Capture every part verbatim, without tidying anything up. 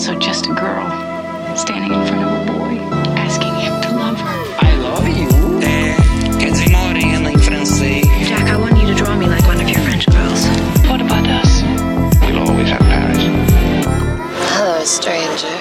also just a girl standing in front of a boy, asking him to love her. I love you. É, quer dizer morena em francês. Jack, I want you to draw me like one of your French girls. What about us? We'll always have Paris. Hello, stranger.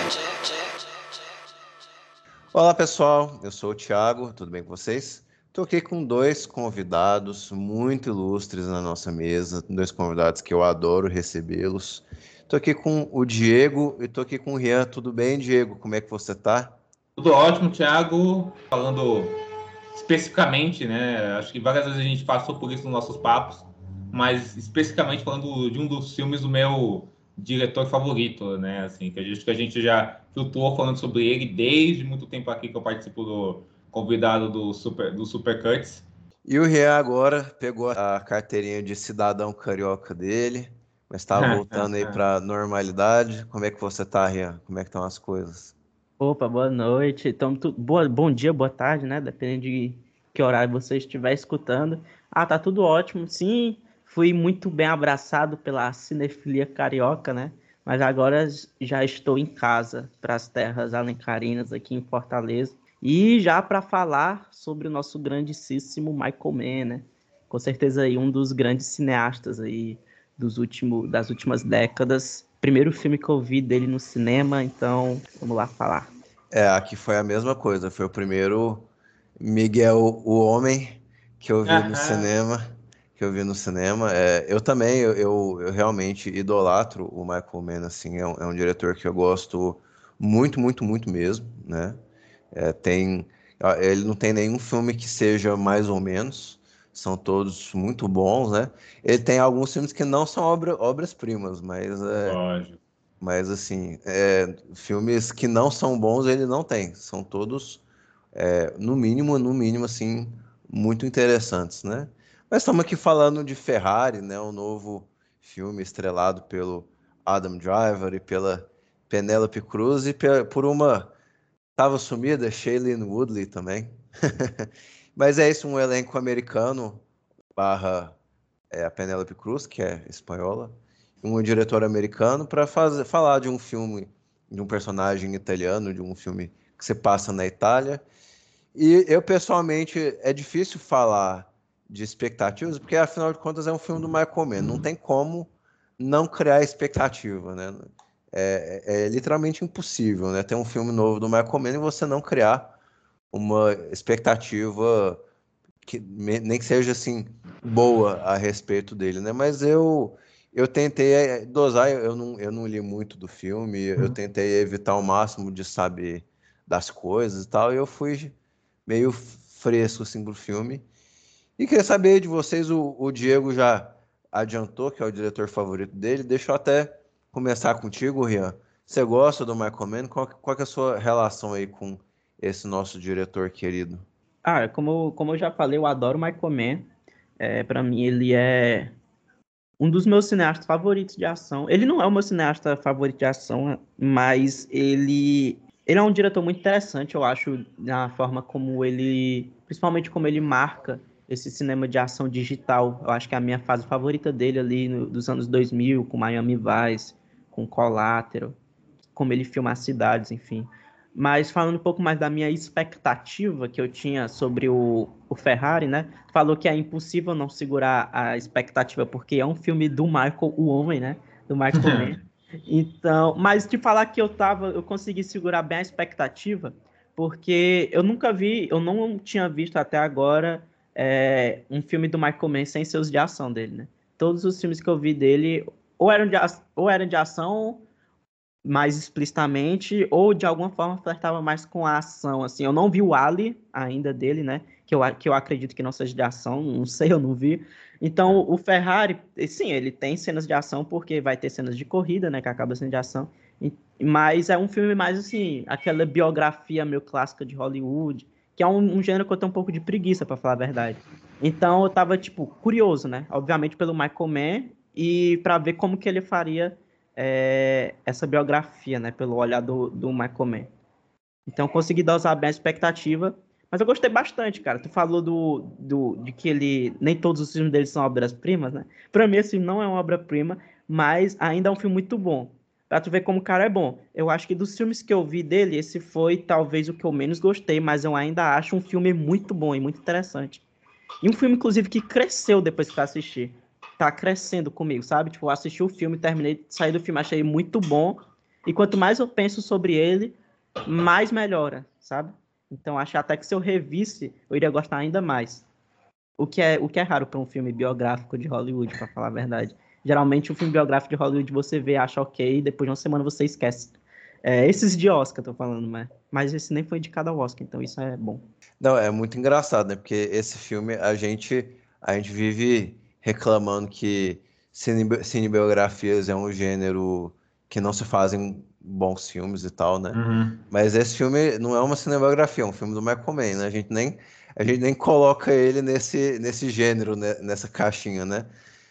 Olá pessoal, eu sou o Thiago, tudo bem com vocês? Estou aqui com dois convidados muito ilustres na nossa mesa, dois convidados que eu adoro recebê-los. Estou aqui com o Diego e estou aqui com o Rian. Tudo bem, Diego? Como é que você está? Tudo ótimo, Thiago. Falando especificamente, né? Acho que várias vezes a gente passou por isso nos nossos papos, mas especificamente falando de um dos filmes do meu diretor favorito, né? Assim, que a gente, que a gente já filtrou falando sobre ele desde muito tempo aqui que eu participo do convidado do Super, do Super Cuts. E o Rian agora pegou a carteirinha de cidadão carioca dele, mas está voltando aí para a normalidade. Como é que você tá, Rian? Como é que estão as coisas? Opa, boa noite. Então, tu, boa, bom dia, boa tarde, né? Dependendo de que horário você estiver escutando. Ah, tá tudo ótimo. Sim, fui muito bem abraçado pela cinefilia carioca, né? Mas agora já estou em casa, para as terras alencarinas aqui em Fortaleza. E já para falar sobre o nosso grandíssimo Michael Mann, né? Com certeza aí um dos grandes cineastas aí dos últimos, das últimas décadas. Primeiro filme que eu vi dele no cinema, então vamos lá falar. É, aqui foi a mesma coisa. Foi o primeiro Miguel, o Homem, que eu vi no cinema. Que eu vi no cinema. É, eu também, eu, eu, eu realmente idolatro o Michael Mann, assim. É um, é um diretor que eu gosto muito, muito, muito mesmo, né? É, tem, ele não tem nenhum filme que seja mais ou menos. São todos muito bons, né? Ele tem alguns filmes que não são obra, obras-primas, mas, é, mas assim, é, filmes que não são bons ele não tem. São todos, é, no mínimo, no mínimo, assim, muito interessantes, né? Mas estamos aqui falando de Ferrari, né? Um novo filme estrelado pelo Adam Driver e pela Penélope Cruz e por uma... Tava sumida, Shailene Woodley também. Mas é isso, um elenco americano barra é, a Penélope Cruz, que é espanhola, um diretor americano para falar de um filme, de um personagem italiano, de um filme que se passa na Itália. E eu, pessoalmente, é difícil falar de expectativas, porque, afinal de contas, é um filme do Michael Mann. Não tem como não criar expectativa, né? É, é, é literalmente impossível, né? Ter um filme novo do Michael Mann e você não criar uma expectativa que nem que seja assim boa a respeito dele, né? Mas eu eu tentei dosar, eu não, eu não li muito do filme, eu tentei evitar o máximo de saber das coisas e tal, e eu fui meio fresco assim pro filme. E queria saber de vocês, o, o Diego já adiantou que é o diretor favorito dele, deixa eu até começar contigo, Rian. Você gosta do Michael Mann? Qual, qual que é a sua relação aí com esse nosso diretor querido? Ah, como, como eu já falei, eu adoro o Michael Mann. É, para mim, ele é um dos meus cineastas favoritos de ação. Ele não é o meu cineasta favorito de ação, mas ele, ele é um diretor muito interessante, eu acho, na forma como ele... Principalmente como ele marca esse cinema de ação digital. Eu acho que é a minha fase favorita dele ali no, dos anos dois mil, com Miami Vice, com Collateral, como ele filma as cidades, enfim. Mas falando um pouco mais da minha expectativa que eu tinha sobre o, o Ferrari, né? Falou que é impossível não segurar a expectativa, porque é um filme do Michael, o Homem, né? Do Michael Mann. Então, mas te falar que eu tava, eu consegui segurar bem a expectativa, porque eu nunca vi, eu não tinha visto até agora é, um filme do Michael Mann sem ser os de ação dele, né? Todos os filmes que eu vi dele ou eram de, ou eram de ação mais explicitamente, ou de alguma forma flertava mais com a ação, assim. Eu não vi o Ali ainda dele, né, que eu, que eu acredito que não seja de ação, não sei, eu não vi. Então, o Ferrari, sim, ele tem cenas de ação, porque vai ter cenas de corrida, né, que acaba sendo de ação, mas é um filme mais, assim, aquela biografia meio clássica de Hollywood, que é um, um gênero que eu tenho um pouco de preguiça, pra falar a verdade. Então, eu tava, tipo, curioso, né, obviamente pelo Michael Mann, e pra ver como que ele faria É, essa biografia, né, pelo olhar do, do Michael Mann. Então, consegui dosar bem a expectativa, mas eu gostei bastante, cara. Tu falou do, do, de que ele nem todos os filmes dele são obras-primas, né? Pra mim, esse filme não é uma obra-prima, mas ainda é um filme muito bom. Pra tu ver como o cara é bom. Eu acho que dos filmes que eu vi dele, esse foi talvez o que eu menos gostei, mas eu ainda acho um filme muito bom e muito interessante. E um filme, inclusive, que cresceu depois que eu assisti. Tá crescendo comigo, sabe? Tipo, eu assisti o filme, terminei, saí do filme, achei muito bom. E quanto mais eu penso sobre ele, mais melhora, sabe? Então, acho até que se eu revisse, eu iria gostar ainda mais. O que é, o que é raro para um filme biográfico de Hollywood, para falar a verdade. Geralmente, um filme biográfico de Hollywood você vê, acha ok, e depois de uma semana você esquece. É, esses de Oscar, tô falando, mas, mas esse nem foi indicado ao Oscar, então isso é bom. Não, é muito engraçado, né? Porque esse filme a gente, a gente vive reclamando que cine- cinebiografias é um gênero que não se fazem bons filmes e tal, né? Uhum. Mas esse filme não é uma cinebiografia, é um filme do Michael Mann, né? A gente nem, a gente nem coloca ele nesse, nesse gênero, né? Nessa caixinha, né?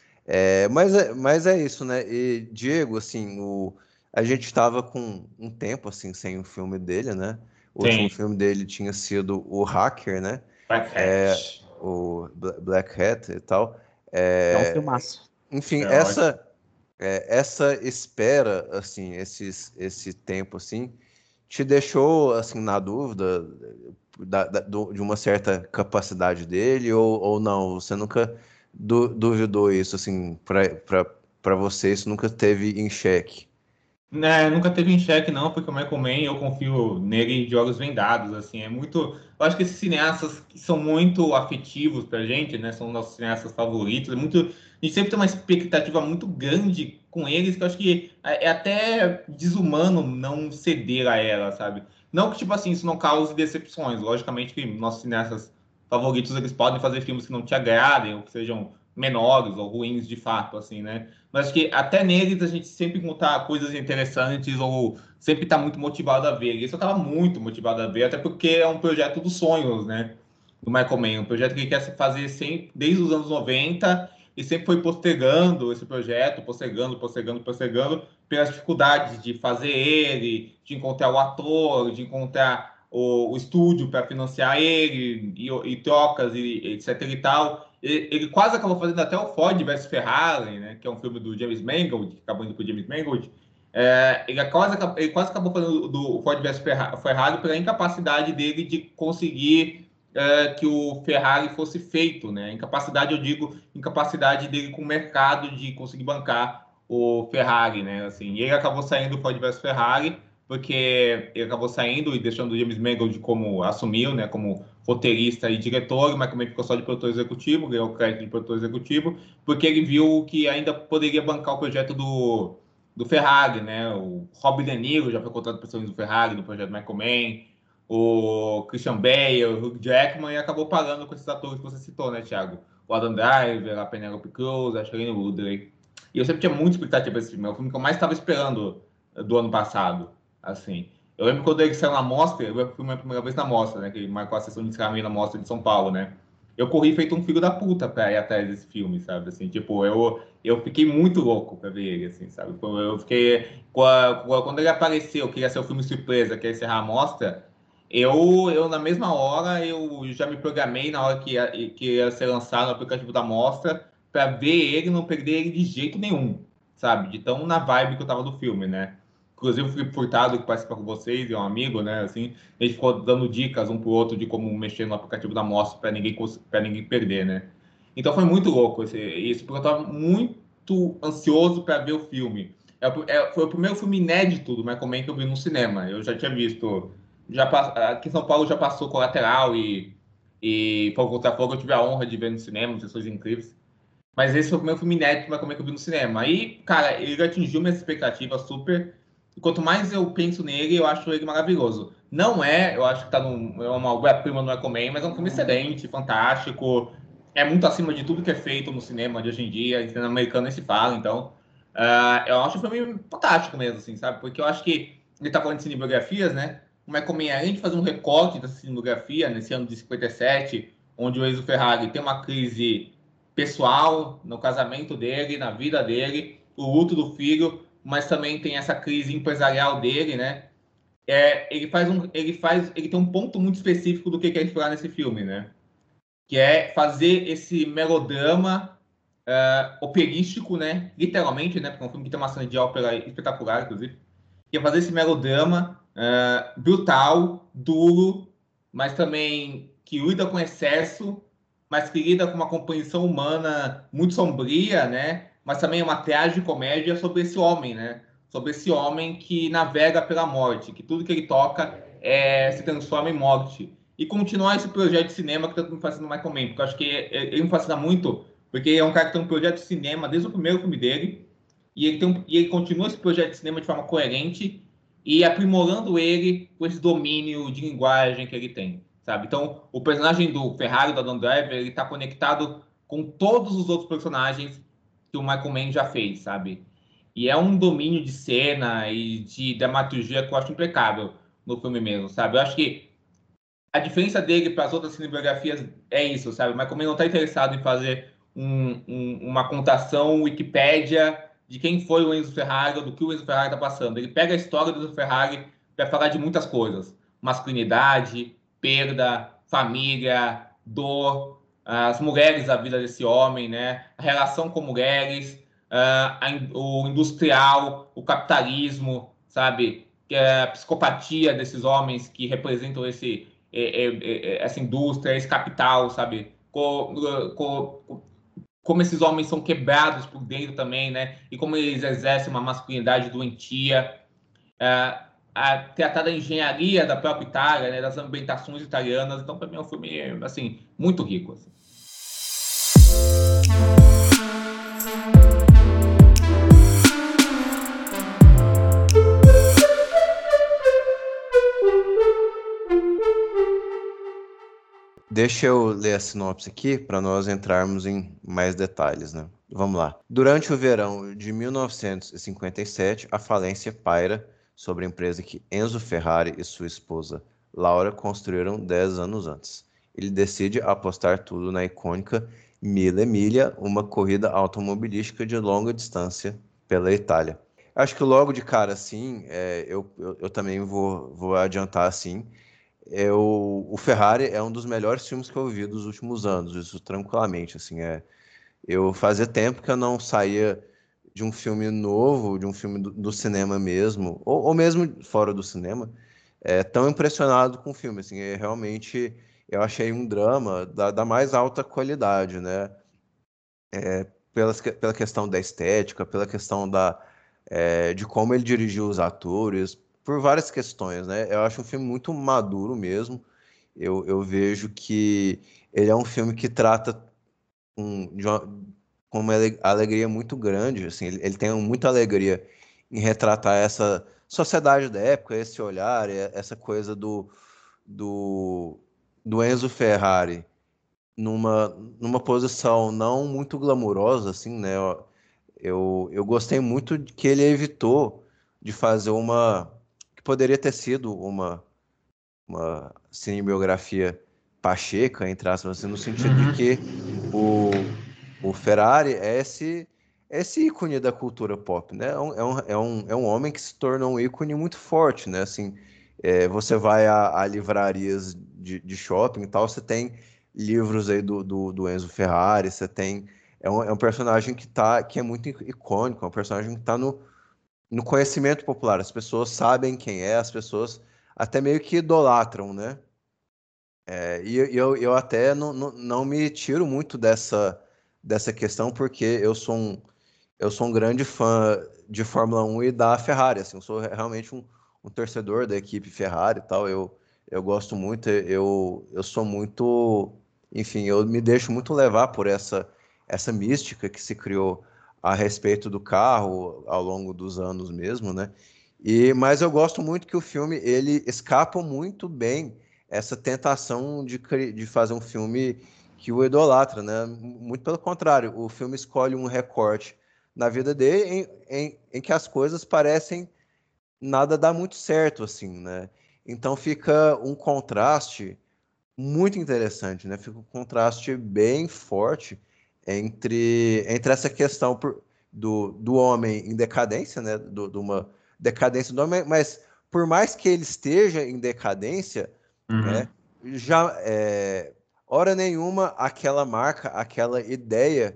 É, mas, é, mas é isso, né? E Diego, assim, o, a gente estava com um tempo assim sem o filme dele, né? O último Tem. filme dele tinha sido o Hacker, né? Black É, Hat. o Bla- Black Hat e tal. É um É, filmaço. enfim, É essa é, essa espera, assim, esses, esse tempo, assim, te deixou, assim, na dúvida da- da- do- de uma certa capacidade dele ou, ou não? Você nunca du- duvidou isso, assim, para você, isso nunca teve em xeque? Né, nunca teve em xeque, não, porque o Michael Mann, eu confio nele de olhos vendados, assim, é muito... Eu acho que esses cineastas que são muito afetivos pra gente, né, são nossos cineastas favoritos, é muito... A gente sempre tem uma expectativa muito grande com eles, que eu acho que é é até desumano não ceder a ela, sabe? Não que, tipo assim, isso não cause decepções, logicamente que nossos cineastas favoritos, eles podem fazer filmes que não te agradem, ou que sejam menores ou ruins de fato, assim, né? Mas que até neles a gente sempre encontrar coisas interessantes ou sempre está muito motivado a ver. E isso eu estava muito motivado a ver, até porque é um projeto dos sonhos, né? Do Michael Mann, um projeto que ele quer fazer sempre, desde os anos noventa e sempre foi postergando esse projeto, postergando, postergando, postergando, pelas dificuldades de fazer ele, de encontrar o ator, de encontrar o, o estúdio para financiar ele, e, e trocas, e, etc e tal. Ele quase acabou fazendo até o Ford versus Ferrari, né? Que é um filme do James Mangold, que acabou indo para o James Mangold. É, ele, quase, ele quase acabou fazendo do Ford versus Ferrari pela incapacidade dele de conseguir é, que o Ferrari fosse feito, né? Incapacidade, eu digo, incapacidade dele com o mercado de conseguir bancar o Ferrari, né? Assim, e ele acabou saindo do Ford versus Ferrari porque ele acabou saindo e deixando o James Mangold como assumiu, né? Como roteirista e diretor, mas também ficou só de produtor executivo, ganhou o crédito de produtor executivo, porque ele viu que ainda poderia bancar o projeto do, do Ferrari, né? O Robert De Niro já foi contratado para do Ferrari, do projeto Michael Mann, o Christian Bale, o Hugh Jackman, e acabou pagando com esses atores que você citou, né, Thiago? O Adam Driver, a Penelope Cruz, a Shailene Woodley. E eu sempre tinha muita expectativa desse filme, é o filme que eu mais estava esperando do ano passado, assim. Eu lembro quando ele saiu na mostra, eu fui a primeira vez na mostra, né? Que ele marcou a sessão de encerramento na mostra de São Paulo, né? Eu corri feito um filho da puta pra ir atrás desse filme, sabe? Assim, tipo, eu, eu fiquei muito louco pra ver ele, assim, sabe? Eu fiquei... Quando ele apareceu, que ia ser o filme surpresa, que ia encerrar a mostra, eu, eu, na mesma hora, eu já me programei na hora que ia, que ia ser lançado no aplicativo da mostra pra ver ele e não perder ele de jeito nenhum, sabe? De tão na vibe que eu tava do filme, né? Inclusive o Felipe Furtado, que participa com vocês, é um amigo, né? Assim, a gente ficou dando dicas um pro outro de como mexer no aplicativo da Mostra para ninguém, para ninguém perder, né? Então foi muito louco esse, isso, porque eu estava muito ansioso para ver o filme. É, é, foi o primeiro filme inédito do Michael Mann que eu vi no cinema. Eu já tinha visto. Já, aqui em São Paulo já passou Colateral e, e Fogo contra Fogo. Eu tive a honra de ver no cinema, Sessões Incríveis. Mas esse foi o primeiro filme inédito do Michael Mann que eu vi no cinema. Aí, cara, ele atingiu minhas expectativas super. E quanto mais eu penso nele, eu acho ele maravilhoso. Não é, eu acho que tá num, é uma obra-prima do Michael Mann, mas é um filme excelente, fantástico. É muito acima de tudo que é feito no cinema de hoje em dia. Em cinema americano nem se fala, então. Uh, eu acho o filme fantástico mesmo, assim, sabe? Porque eu acho que ele tá falando de cinebiografias, né? O Michael Mann, além de fazer um recorte dessa cinebiografia, nesse ano de cinquenta e sete, onde o Enzo Ferrari tem uma crise pessoal no casamento dele, na vida dele, o luto do filho, mas também tem essa crise empresarial dele, né? É, ele faz um, ele faz, ele tem um ponto muito específico do que quer explorar nesse filme, né? Que é fazer esse melodrama uh, operístico, né? Literalmente, né? Porque é um filme que tem uma cena de ópera espetacular, inclusive. Ia fazer esse melodrama uh, brutal, duro, mas também que lida com excesso, mas que lida com uma compreensão humana muito sombria, né? Mas também é uma tragicomédia sobre esse homem, né? Sobre esse homem que navega pela morte, que tudo que ele toca é, se transforma em morte. E continuar esse projeto de cinema que tanto me fascina no Michael Mann, porque eu acho que ele me fascina muito, porque é um cara que tem um projeto de cinema desde o primeiro filme dele, e ele, tem um, e ele continua esse projeto de cinema de forma coerente e aprimorando ele com esse domínio de linguagem que ele tem, sabe? Então, o personagem do Ferrari, do Adam Driver, ele está conectado com todos os outros personagens que o Michael Mann já fez, sabe? E é um domínio de cena e de dramaturgia que eu acho impecável no filme mesmo, sabe? Eu acho que a diferença dele para as outras cinebiografias é isso, sabe? O Michael Mann não está interessado em fazer um, um, uma contação Wikipédia de quem foi o Enzo Ferrari ou do que o Enzo Ferrari está passando. Ele pega a história do Enzo Ferrari para falar de muitas coisas. Masculinidade, perda, família, dor, as mulheres da vida desse homem, né? A relação com mulheres, uh, a, o industrial, o capitalismo, sabe? Que é a psicopatia desses homens que representam esse, é, é, essa indústria, esse capital, sabe? Com, com, como esses homens são quebrados por dentro também, né? E como eles exercem uma masculinidade doentia. Uh, a tratar da engenharia da própria Itália, né, das ambientações italianas. Então, para mim, é um filme assim, muito rico. Assim. Deixa eu ler a sinopse aqui para nós entrarmos em mais detalhes, né? Vamos lá. Durante o verão de mil novecentos e cinquenta e sete, a falência paira sobre a empresa que Enzo Ferrari e sua esposa Laura construíram dez anos antes. Ele decide apostar tudo na icônica Mille Miglia, uma corrida automobilística de longa distância pela Itália. Acho que logo de cara, assim, é, eu, eu, eu também vou, vou adiantar assim, é o, o Ferrari é um dos melhores filmes que eu vi dos últimos anos, isso tranquilamente, assim, é, eu fazia tempo que eu não saía de um filme novo, de um filme do, do cinema mesmo, ou, ou mesmo fora do cinema, é, tão impressionado com o filme, assim, é, realmente eu achei um drama da, da mais alta qualidade, né, é, pela, pela questão da estética, pela questão da, é, de como ele dirigiu os atores, por várias questões, né, eu acho um filme muito maduro mesmo, eu, eu vejo que ele é um filme que trata um, de uma, com uma alegria muito grande, assim, ele, ele tem muita alegria em retratar essa sociedade da época, esse olhar, essa coisa do, do, do Enzo Ferrari numa, numa posição não muito glamurosa, assim, né? Eu, eu gostei muito de que ele evitou de fazer uma... que poderia ter sido uma, uma cinebiografia pacheca, entre aspas, assim, no sentido de que o O Ferrari é esse, esse ícone da cultura pop, né? É um, é, um, é, um, é um homem que se tornou um ícone muito forte, né? Assim, é, você vai a, a livrarias de, de shopping e tal, você tem livros aí do, do, do Enzo Ferrari, você tem... É um, é um personagem que, tá, que é muito icônico, é um personagem que está no, no conhecimento popular. As pessoas sabem quem é, as pessoas até meio que idolatram, né? É, e eu, eu até não, não, não me tiro muito dessa... dessa questão, porque eu sou um, eu sou um grande fã de Fórmula um e da Ferrari, assim, eu sou realmente um, um torcedor da equipe Ferrari e tal, eu, eu gosto muito, eu, eu sou muito, enfim, eu me deixo muito levar por essa, essa mística que se criou a respeito do carro ao longo dos anos mesmo, né, e, mas eu gosto muito que o filme, ele escapa muito bem essa tentação de, de fazer um filme que o idolatra, né? Muito pelo contrário, o filme escolhe um recorte na vida dele em, em, em que as coisas parecem nada dar muito certo, assim, né? Então fica um contraste muito interessante, né? Fica um contraste bem forte entre, entre essa questão por, do, do homem em decadência, né? Do, de uma decadência do homem, mas por mais que ele esteja em decadência, uhum. né? Já... É, hora nenhuma aquela marca, aquela ideia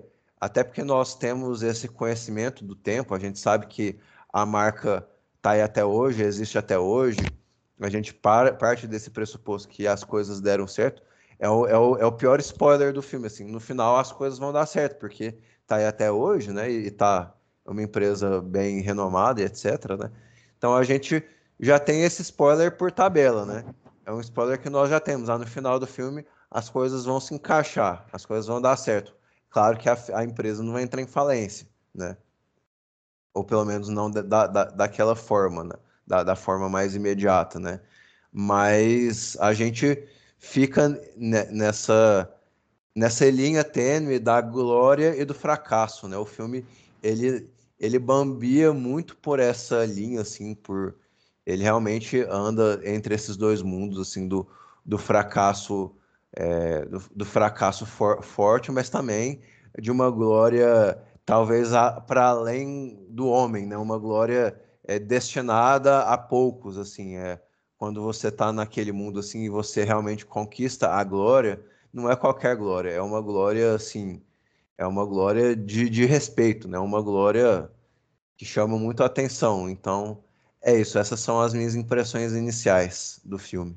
até porque nós temos esse conhecimento do tempo, a gente sabe que a marca está aí até hoje, existe até hoje, a gente para, parte desse pressuposto que as coisas deram certo, é o, é, o, é o pior spoiler do filme, assim, no final as coisas vão dar certo, porque está aí até hoje, né, e está uma empresa bem renomada e etcétera, né, então a gente já tem esse spoiler por tabela, né, é um spoiler que nós já temos, lá no final do filme as coisas vão se encaixar, as coisas vão dar certo. Claro que a, a empresa não vai entrar em falência, né? Ou pelo menos não da, da, daquela forma, né? Da, da forma mais imediata, né? Mas a gente fica nessa, nessa linha tênue da glória e do fracasso, né? O filme, ele, ele bambia muito por essa linha, assim, por... Ele realmente anda entre esses dois mundos, assim, do, do fracasso... É, do, do fracasso for, forte, mas também de uma glória talvez para além do homem, né? Uma glória é, destinada a poucos, assim, é, quando você está naquele mundo assim e você realmente conquista a glória, não é qualquer glória, é uma glória assim, é uma glória de, de respeito, né? Uma glória que chama muito a atenção. Então, é isso, essas são as minhas impressões iniciais do filme.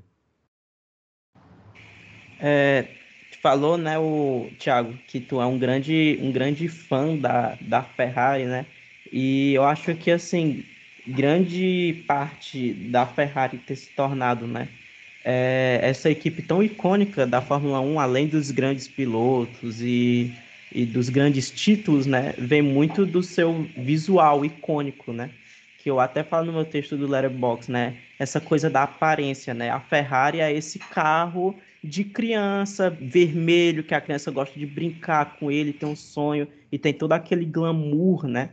É, tu falou, né, o Thiago, que tu é um grande, um grande fã da, da Ferrari, né? E eu acho que, assim, grande parte da Ferrari ter se tornado, né, é, essa equipe tão icônica da Fórmula um, além dos grandes pilotos e, e dos grandes títulos, né, vem muito do seu visual icônico, né? Que eu até falo no meu texto do Letterboxd, né? Essa coisa da aparência, né? A Ferrari é esse carro de criança, vermelho, que a criança gosta de brincar com ele, tem um sonho, e tem todo aquele glamour, né?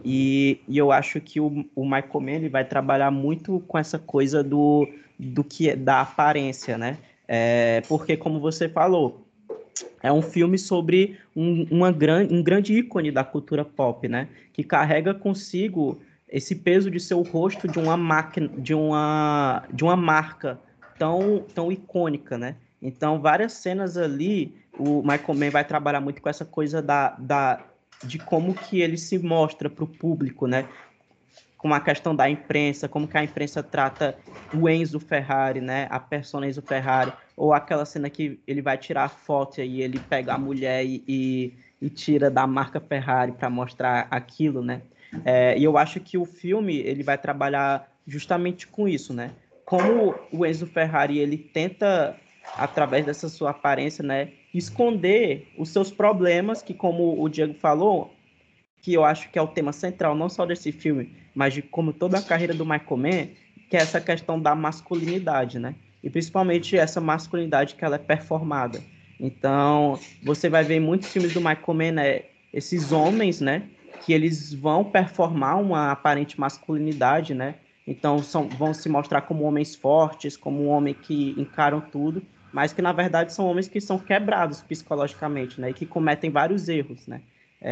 E, e eu acho que o, o Michael Mann, ele vai trabalhar muito com essa coisa do, do que é, da aparência, né? É, porque, como você falou, é um filme sobre um, uma gran, um grande ícone da cultura pop, né? Que carrega consigo esse peso de ser o rosto de uma máquina, de uma, de uma marca tão, tão icônica, né? Então, várias cenas ali, o Michael Mann vai trabalhar muito com essa coisa da, da, de como que ele se mostra para o público, né? Com a questão da imprensa, como que a imprensa trata o Enzo Ferrari, né? A persona Enzo Ferrari, ou aquela cena que ele vai tirar a foto e ele pega a mulher e, e, e tira da marca Ferrari para mostrar aquilo, né? É, e eu acho que o filme ele vai trabalhar justamente com isso, né? Como o Enzo Ferrari ele tenta, através dessa sua aparência, né, esconder os seus problemas, que como o Diego falou, que eu acho que é o tema central, não só desse filme, mas de como toda a carreira do Michael Mann, que é essa questão da masculinidade, né? E principalmente essa masculinidade que ela é performada. Então, você vai ver em muitos filmes do Michael Mann, né, esses homens, né, que eles vão performar uma aparente masculinidade, né? Então, são, vão se mostrar como homens fortes, como homens que encaram tudo, mas que, na verdade, são homens que são quebrados psicologicamente, né? E que cometem vários erros, né?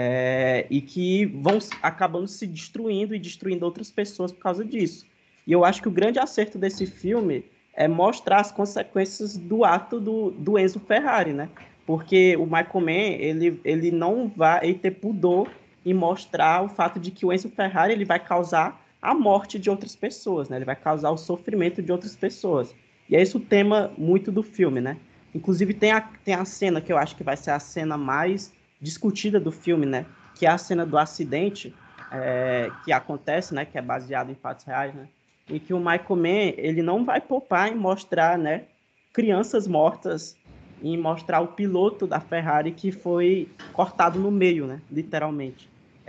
É, e que vão acabando se destruindo e destruindo outras pessoas por causa disso. E eu acho que o grande acerto desse filme é mostrar as consequências do ato do, do Enzo Ferrari, né? Porque o Michael Mann, ele, ele não vai ter pudor em mostrar o fato de que o Enzo Ferrari ele vai causar a morte de outras pessoas, né? Ele vai causar o sofrimento de outras pessoas. E é esse o tema muito do filme, né? Inclusive tem a, tem a cena que eu acho que vai ser a cena mais discutida do filme, né? Que é a cena do acidente é, que acontece, né? Que é baseado em fatos reais, né? E que o Michael Mann, ele não vai poupar em mostrar, né? Crianças mortas, em mostrar o piloto da Ferrari que foi cortado no meio, né? Literalmente.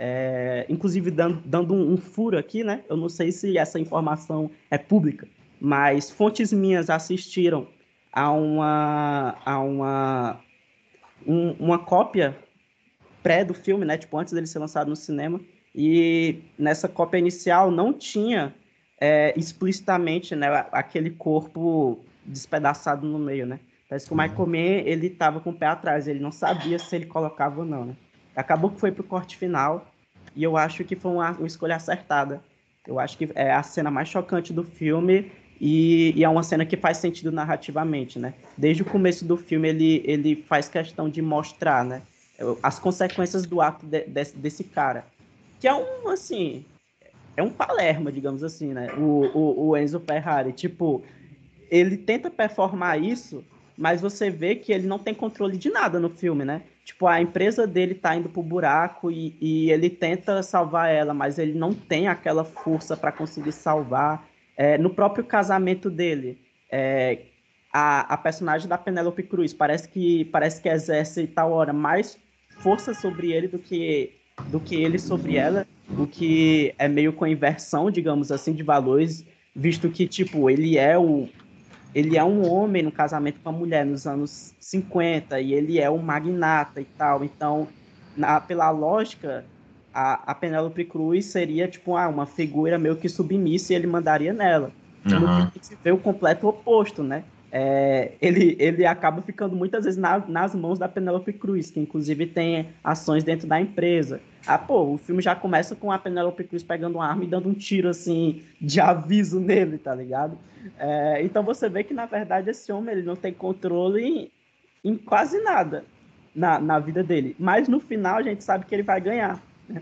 É, inclusive dando, dando um, um furo aqui, né? Eu não sei se essa informação é pública, mas fontes minhas assistiram a uma, a uma, um, uma cópia pré do filme, né? Tipo, antes dele ser lançado no cinema, e nessa cópia inicial não tinha é, explicitamente, né, aquele corpo despedaçado no meio, né? Parece que o Michael Mann, ele estava com o pé atrás, ele não sabia se ele colocava ou não, né? Acabou que foi pro corte final, e eu acho que foi uma, uma escolha acertada. Eu acho que é a cena mais chocante do filme, e, e é uma cena que faz sentido narrativamente, né? Desde o começo do filme, ele, ele faz questão de mostrar, né? as consequências do ato de, de, desse cara. Que é um, assim, é um Palermo, digamos assim, né? O, o, o Enzo Ferrari, tipo, ele tenta performar isso, mas você vê que ele não tem controle de nada no filme, né? Tipo, a empresa dele tá indo pro buraco e, e ele tenta salvar ela, mas ele não tem aquela força para conseguir salvar. É, no próprio casamento dele, é, a, a personagem da Penélope Cruz parece que, parece que exerce tal hora mais força sobre ele do que, do que ele sobre ela, o que é meio com inversão, digamos assim, de valores, visto que, tipo, ele é o ele é um homem no casamento com a mulher nos anos cinquenta e ele é um magnata e tal. Então, na, pela lógica, a, a Penélope Cruz seria tipo ah, uma figura meio que submissa e ele mandaria nela. Uhum. No filme se vê o completo oposto, né? É, ele, ele acaba ficando muitas vezes na, nas mãos da Penélope Cruz, que inclusive tem ações dentro da empresa. Ah, pô, o filme já começa com a Penélope Cruz pegando uma arma e dando um tiro, assim, de aviso nele, tá ligado? É, então você vê que, na verdade, esse homem ele não tem controle em, em quase nada na, na vida dele. Mas no final a gente sabe que ele vai ganhar.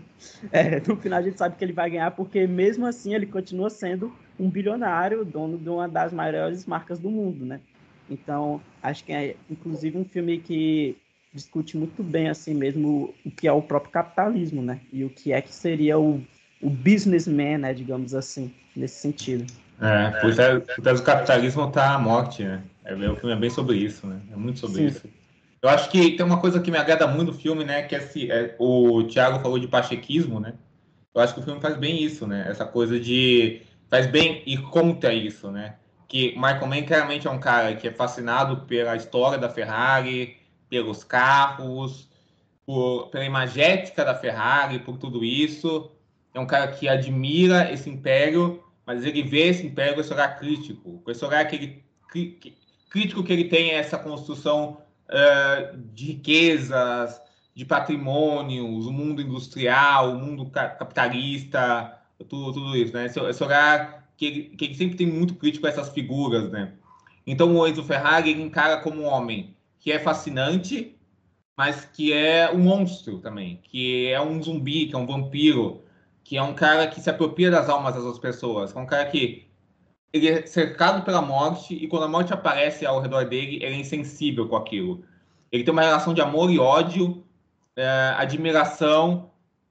É, no final a gente sabe que ele vai ganhar porque mesmo assim ele continua sendo um bilionário, dono de uma das maiores marcas do mundo, né? Então, acho que é, inclusive, um filme que discute muito bem, assim mesmo, o que é o próprio capitalismo, né? E o que é que seria o, o businessman, né? Digamos assim, nesse sentido. É, por trás do capitalismo tá a morte, né? É, o filme é bem sobre isso, né? É muito sobre Sim. isso. Eu acho que tem uma coisa que me agrada muito no filme, né? Que é, é, o Thiago falou de pachequismo, né? Eu acho que o filme faz bem isso, né? Essa coisa de... Faz bem e conta isso, né? Que Michael Mann claramente é um cara que é fascinado pela história da Ferrari, pelos carros, por, pela imagética da Ferrari, por tudo isso. É um cara que admira esse império, mas ele vê esse império com esse olhar crítico. Com esse olhar que ele, que, crítico que ele tem essa construção uh, de riquezas, de patrimônios, o mundo industrial, o mundo capitalista, tudo, tudo isso, né? Esse, esse olhar que ele, que ele sempre tem muito crítico a essas figuras, né? Então o Enzo Ferrari ele encara como um homem que é fascinante, mas que é um monstro também, que é um zumbi, que é um vampiro, que é um cara que se apropria das almas das outras pessoas, que é um cara que ele é cercado pela morte e quando a morte aparece ao redor dele, ele é insensível com aquilo. Ele tem uma relação de amor e ódio, é, admiração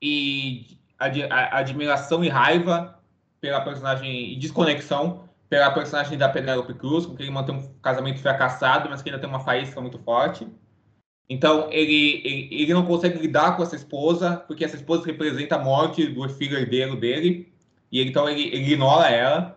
e ad, a, admiração e raiva pela personagem e desconexão pela personagem da Penélope Cruz, com quem ele mantém um casamento fracassado, mas que ainda tem uma faísca muito forte. Então, ele, ele, ele não consegue lidar com essa esposa, porque essa esposa representa a morte do filho herdeiro dele, e ele, então ele, ele ignora ela.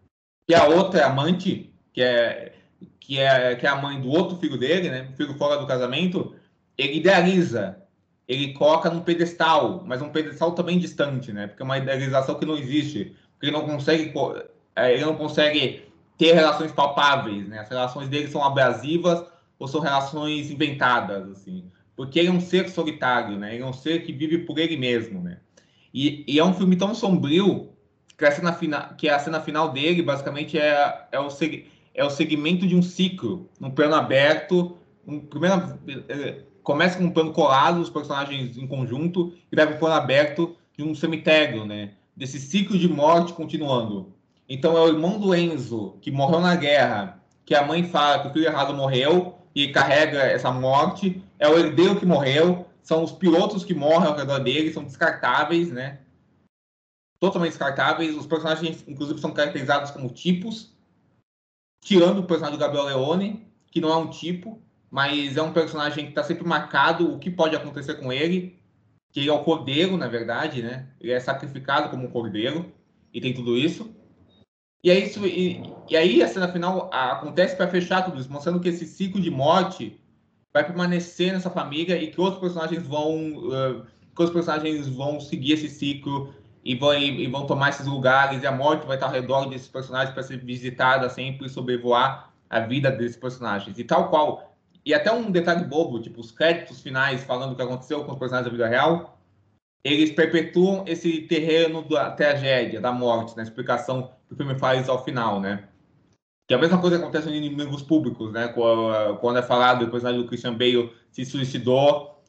E a outra amante, que é, que, é, que é a mãe do outro filho dele, né, filho fora do casamento, ele idealiza, ele coloca num pedestal, mas um pedestal também distante, né, porque é uma idealização que não existe, porque ele não consegue, ele não consegue ter relações palpáveis, né, as relações dele são abrasivas, ou são relações inventadas, assim. Porque ele é um ser solitário, né? Ele é um ser que vive por ele mesmo, né? E, e é um filme tão sombrio que a cena, fina, que a cena final dele, basicamente, é, é, o, é o segmento de um ciclo. Um plano aberto. Um, primeiro, começa com um plano colado, os personagens em conjunto, e vai para o plano aberto de um cemitério, né? Desse ciclo de morte continuando. Então, é o irmão do Enzo, que morreu na guerra, que a mãe fala que o filho errado morreu, e carrega essa morte, é o herdeiro que morreu, são os pilotos que morrem ao redor dele, são descartáveis, né? Totalmente descartáveis. Os personagens, inclusive, são caracterizados como tipos, tirando o personagem do Gabriel Leone, que não é um tipo, mas é um personagem que está sempre marcado o que pode acontecer com ele, que ele é o cordeiro, na verdade, né? Ele é sacrificado como um cordeiro, e tem tudo isso. E, é isso, e, e aí a cena final acontece para fechar tudo isso, mostrando que esse ciclo de morte vai permanecer nessa família e que outros personagens vão, uh, que outros personagens vão seguir esse ciclo e vão, e, e vão tomar esses lugares, e a morte vai estar ao redor desses personagens para ser visitada sempre e sobrevoar a vida desses personagens. E tal qual. E até um detalhe bobo, tipo, os créditos finais falando o que aconteceu com os personagens da vida real, eles perpetuam esse terreno da tragédia, da morte, na explicação que o filme faz ao final, né? Que é a mesma coisa que acontece em Inimigos Públicos, né? Quando é falado que o personagem do Christian Bale se suicidou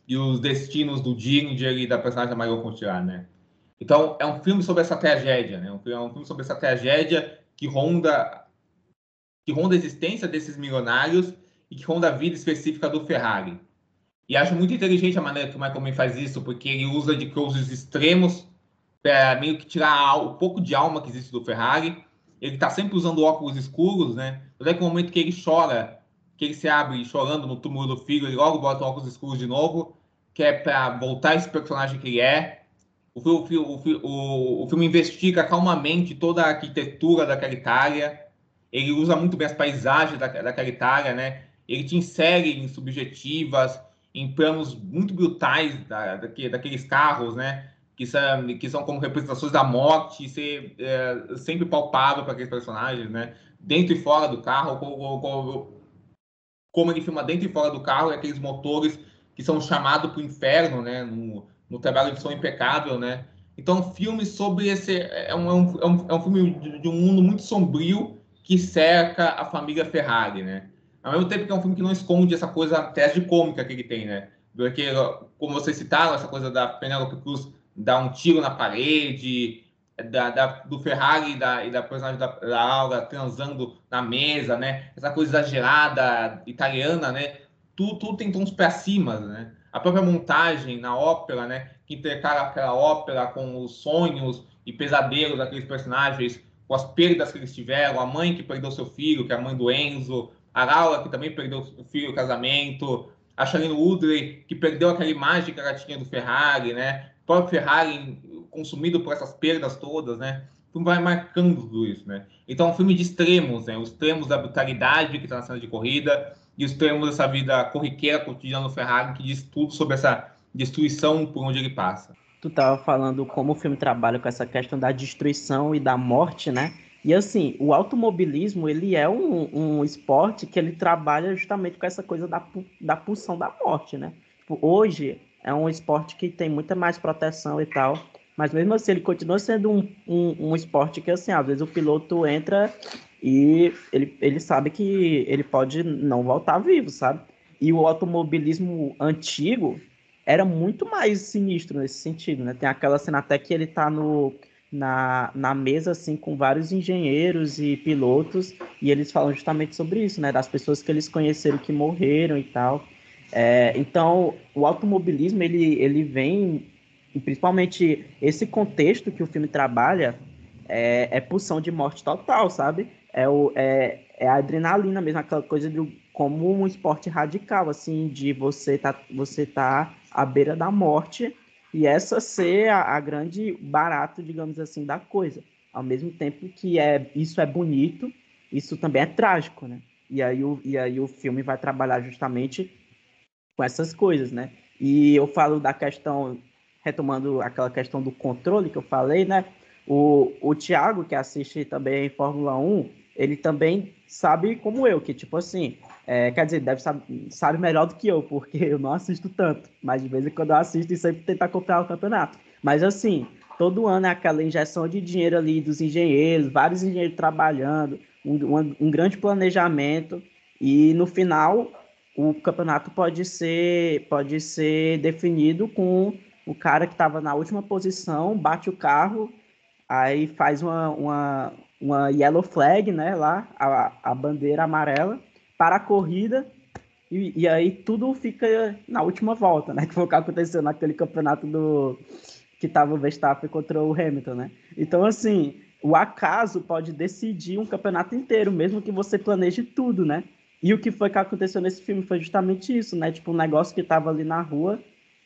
e os destinos do Ginger e da personagem da Marion Cotillard, né? Então, é um filme sobre essa tragédia, né? É um filme sobre essa tragédia que ronda, que ronda a existência desses milionários e que ronda a vida específica do Ferrari. E acho muito inteligente a maneira que o Michael Mann faz isso, porque ele usa de closes extremos para meio que tirar o pouco de alma que existe do Ferrari. Ele está sempre usando óculos escuros, né? Até que no momento que ele chora, que ele se abre chorando no túmulo do filho, ele logo bota óculos escuros de novo, que é para voltar esse personagem que ele é. O filme, o, o, o filme investiga calmamente toda a arquitetura daquela Itália. Ele usa muito bem as paisagens da, daquela Itália, né? Ele te insere em subjetivas, em planos muito brutais da, daquele, daqueles carros, né? Que são, que são como representações da morte, ser é, sempre palpável para aqueles personagens, né? Dentro e fora do carro, como, como, como ele filma dentro e fora do carro, e aqueles motores que são chamados para o inferno, né? No, no trabalho de som impecável, né? Então, filme sobre esse... É um, é um, é um filme de, de um mundo muito sombrio que cerca a família Ferrari, né? Ao mesmo tempo que é um filme que não esconde essa coisa teste cômica que ele tem, né? Porque, como vocês citaram, essa coisa da Penélope Cruz dar um tiro na parede, da, da, do Ferrari e da, e da personagem da, da Aura transando na mesa, né? Essa coisa exagerada italiana, né? Tudo, tudo tem tons para cima, né? A própria montagem na ópera, né? Que intercala aquela ópera com os sonhos e pesadelos daqueles personagens, com as perdas que eles tiveram, a mãe que perdeu seu filho, que é a mãe do Enzo, a Laura que também perdeu o filho no casamento, a Shailene Woodley que perdeu aquela imagem que ela tinha do Ferrari, né? O próprio Ferrari consumido por essas perdas todas, né? O filme vai marcando tudo isso, né? Então é um filme de extremos, né? Os extremos da brutalidade que está na cena de corrida e os extremos dessa vida corriqueira cotidiana do Ferrari, que diz tudo sobre essa destruição por onde ele passa. Tu tava falando como o filme trabalha com essa questão da destruição e da morte, né? E assim, o automobilismo, ele é um, um esporte que ele trabalha justamente com essa coisa da, da pulsão da morte, né? Tipo, hoje é um esporte que tem muita mais proteção e tal, mas mesmo assim ele continua sendo um, um, um esporte que, assim, às vezes o piloto entra e ele, ele sabe que ele pode não voltar vivo, sabe? E o automobilismo antigo era muito mais sinistro nesse sentido, né? Tem aquela cena até que ele tá no... Na, na mesa, assim, com vários engenheiros e pilotos, e eles falam justamente sobre isso, né, das pessoas que eles conheceram que morreram e tal. É, então, o automobilismo, ele, ele vem, e principalmente esse contexto que o filme trabalha, é, é pulsão de morte total, sabe? É, o, é, é a adrenalina mesmo, aquela coisa de como um esporte radical, assim, de você tá, você tá à beira da morte, e essa ser a, a grande barato, digamos assim, da coisa. Ao mesmo tempo que é, isso é bonito, isso também é trágico, né? E aí, o, e aí o filme vai trabalhar justamente com essas coisas, né? E eu falo da questão, retomando aquela questão do controle que eu falei, né? O, o Thiago, que assiste também Fórmula um, ele também sabe como eu, que tipo assim... É, quer dizer, deve saber, sabe melhor do que eu, porque eu não assisto tanto, mas de vez em quando eu assisto e sempre tentar acompanhar o campeonato. Mas assim, todo ano é aquela injeção de dinheiro ali dos engenheiros, vários engenheiros trabalhando, um, um, um grande planejamento, e no final o campeonato pode ser, pode ser definido com o cara que estava na última posição, bate o carro, aí faz uma, uma, uma yellow flag, né, lá, a, a bandeira amarela, para a corrida, e, e aí tudo fica na última volta, né? Que foi o que aconteceu naquele campeonato do que estava o Verstappen contra o Hamilton, né? Então, assim, o acaso pode decidir um campeonato inteiro, mesmo que você planeje tudo, né? E o que foi que aconteceu nesse filme foi justamente isso, né? Tipo, um negócio que estava ali na rua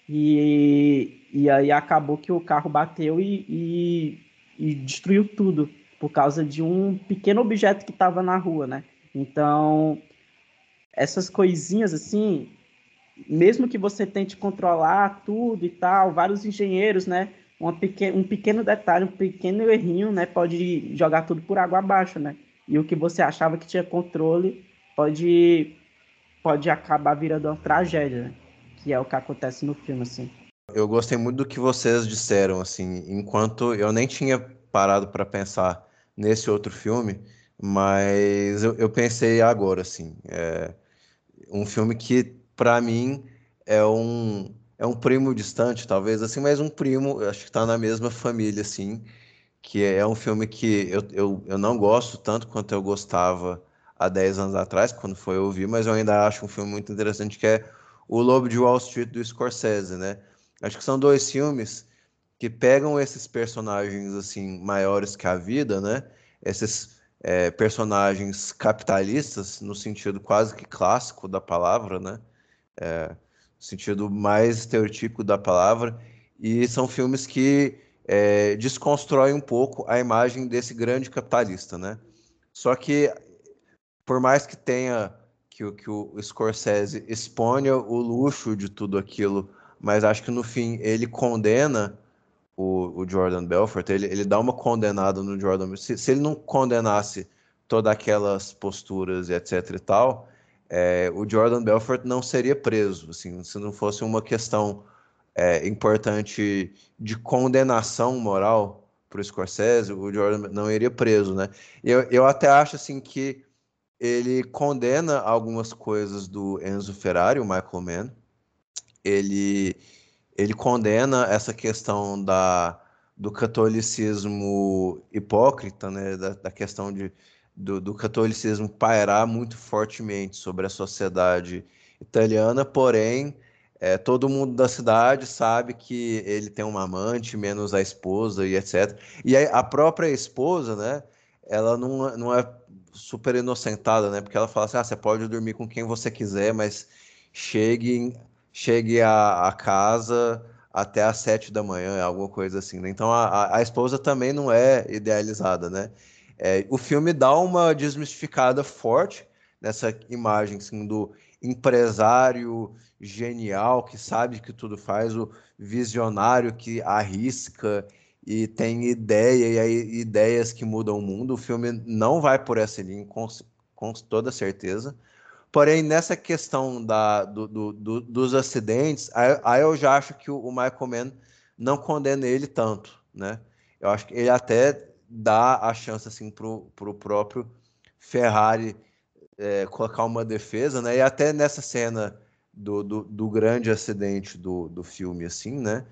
e, e aí acabou que o carro bateu e, e, e destruiu tudo por causa de um pequeno objeto que estava na rua, né? Então... essas coisinhas assim, mesmo que você tente controlar tudo e tal, vários engenheiros, né, uma pequeno, um pequeno detalhe, um pequeno errinho, né, pode jogar tudo por água abaixo, né, e o que você achava que tinha controle pode, pode acabar virando uma tragédia, né, que é o que acontece no filme, assim. Eu gostei muito do que vocês disseram, assim, enquanto eu nem tinha parado para pensar nesse outro filme, mas eu, eu pensei agora, assim, é um filme que, para mim, é um, é um primo distante, talvez, assim, mas um primo, eu acho que tá na mesma família, assim, que é um filme que eu, eu, eu não gosto tanto quanto eu gostava há dez anos atrás, quando foi eu ouvir, mas eu ainda acho um filme muito interessante, que é O Lobo de Wall Street, do Scorsese, né? Acho que são dois filmes que pegam esses personagens, assim, maiores que a vida, né? Esses é, personagens capitalistas, no sentido quase que clássico da palavra, né? É, no sentido mais estereotípico da palavra, e são filmes que é, desconstroem um pouco a imagem desse grande capitalista, né? Só que, por mais que tenha, que, o- que o Scorsese exponha o luxo de tudo aquilo, mas acho que no fim ele condena o, o Jordan Belfort, ele, ele dá uma condenada no Jordan. Se, se ele não condenasse todas aquelas posturas e etc e tal, é, o Jordan Belfort não seria preso, assim, se não fosse uma questão é, importante de condenação moral para o Scorsese, o Jordan não iria preso, né? Eu, eu até acho assim que ele condena algumas coisas do Enzo Ferrari, o Michael Mann. Ele ele condena essa questão da, do catolicismo hipócrita, né, da, da questão de, do, do catolicismo pairar muito fortemente sobre a sociedade italiana, porém, é, todo mundo da cidade sabe que ele tem uma amante, menos a esposa e etcétera. E aí, a própria esposa, né, ela não, não é super inocentada, né, porque ela fala assim, ah, você pode dormir com quem você quiser, mas chegue chegue à, à casa até às sete da manhã, alguma coisa assim, né? Então a, a, a esposa também não é idealizada, né? É, o filme dá uma desmistificada forte nessa imagem assim, do empresário genial que sabe que tudo faz, o visionário que arrisca e tem ideia e aí, ideias que mudam o mundo. O filme não vai por essa linha, com, com toda certeza. Porém, nessa questão da, do, do, do, dos acidentes, aí, aí eu já acho que o, o Michael Mann não condena ele tanto, né? Eu acho que ele até dá a chance assim pro, pro próprio Ferrari é, colocar uma defesa, né? E até nessa cena do, do, do grande acidente do, do filme, assim, né?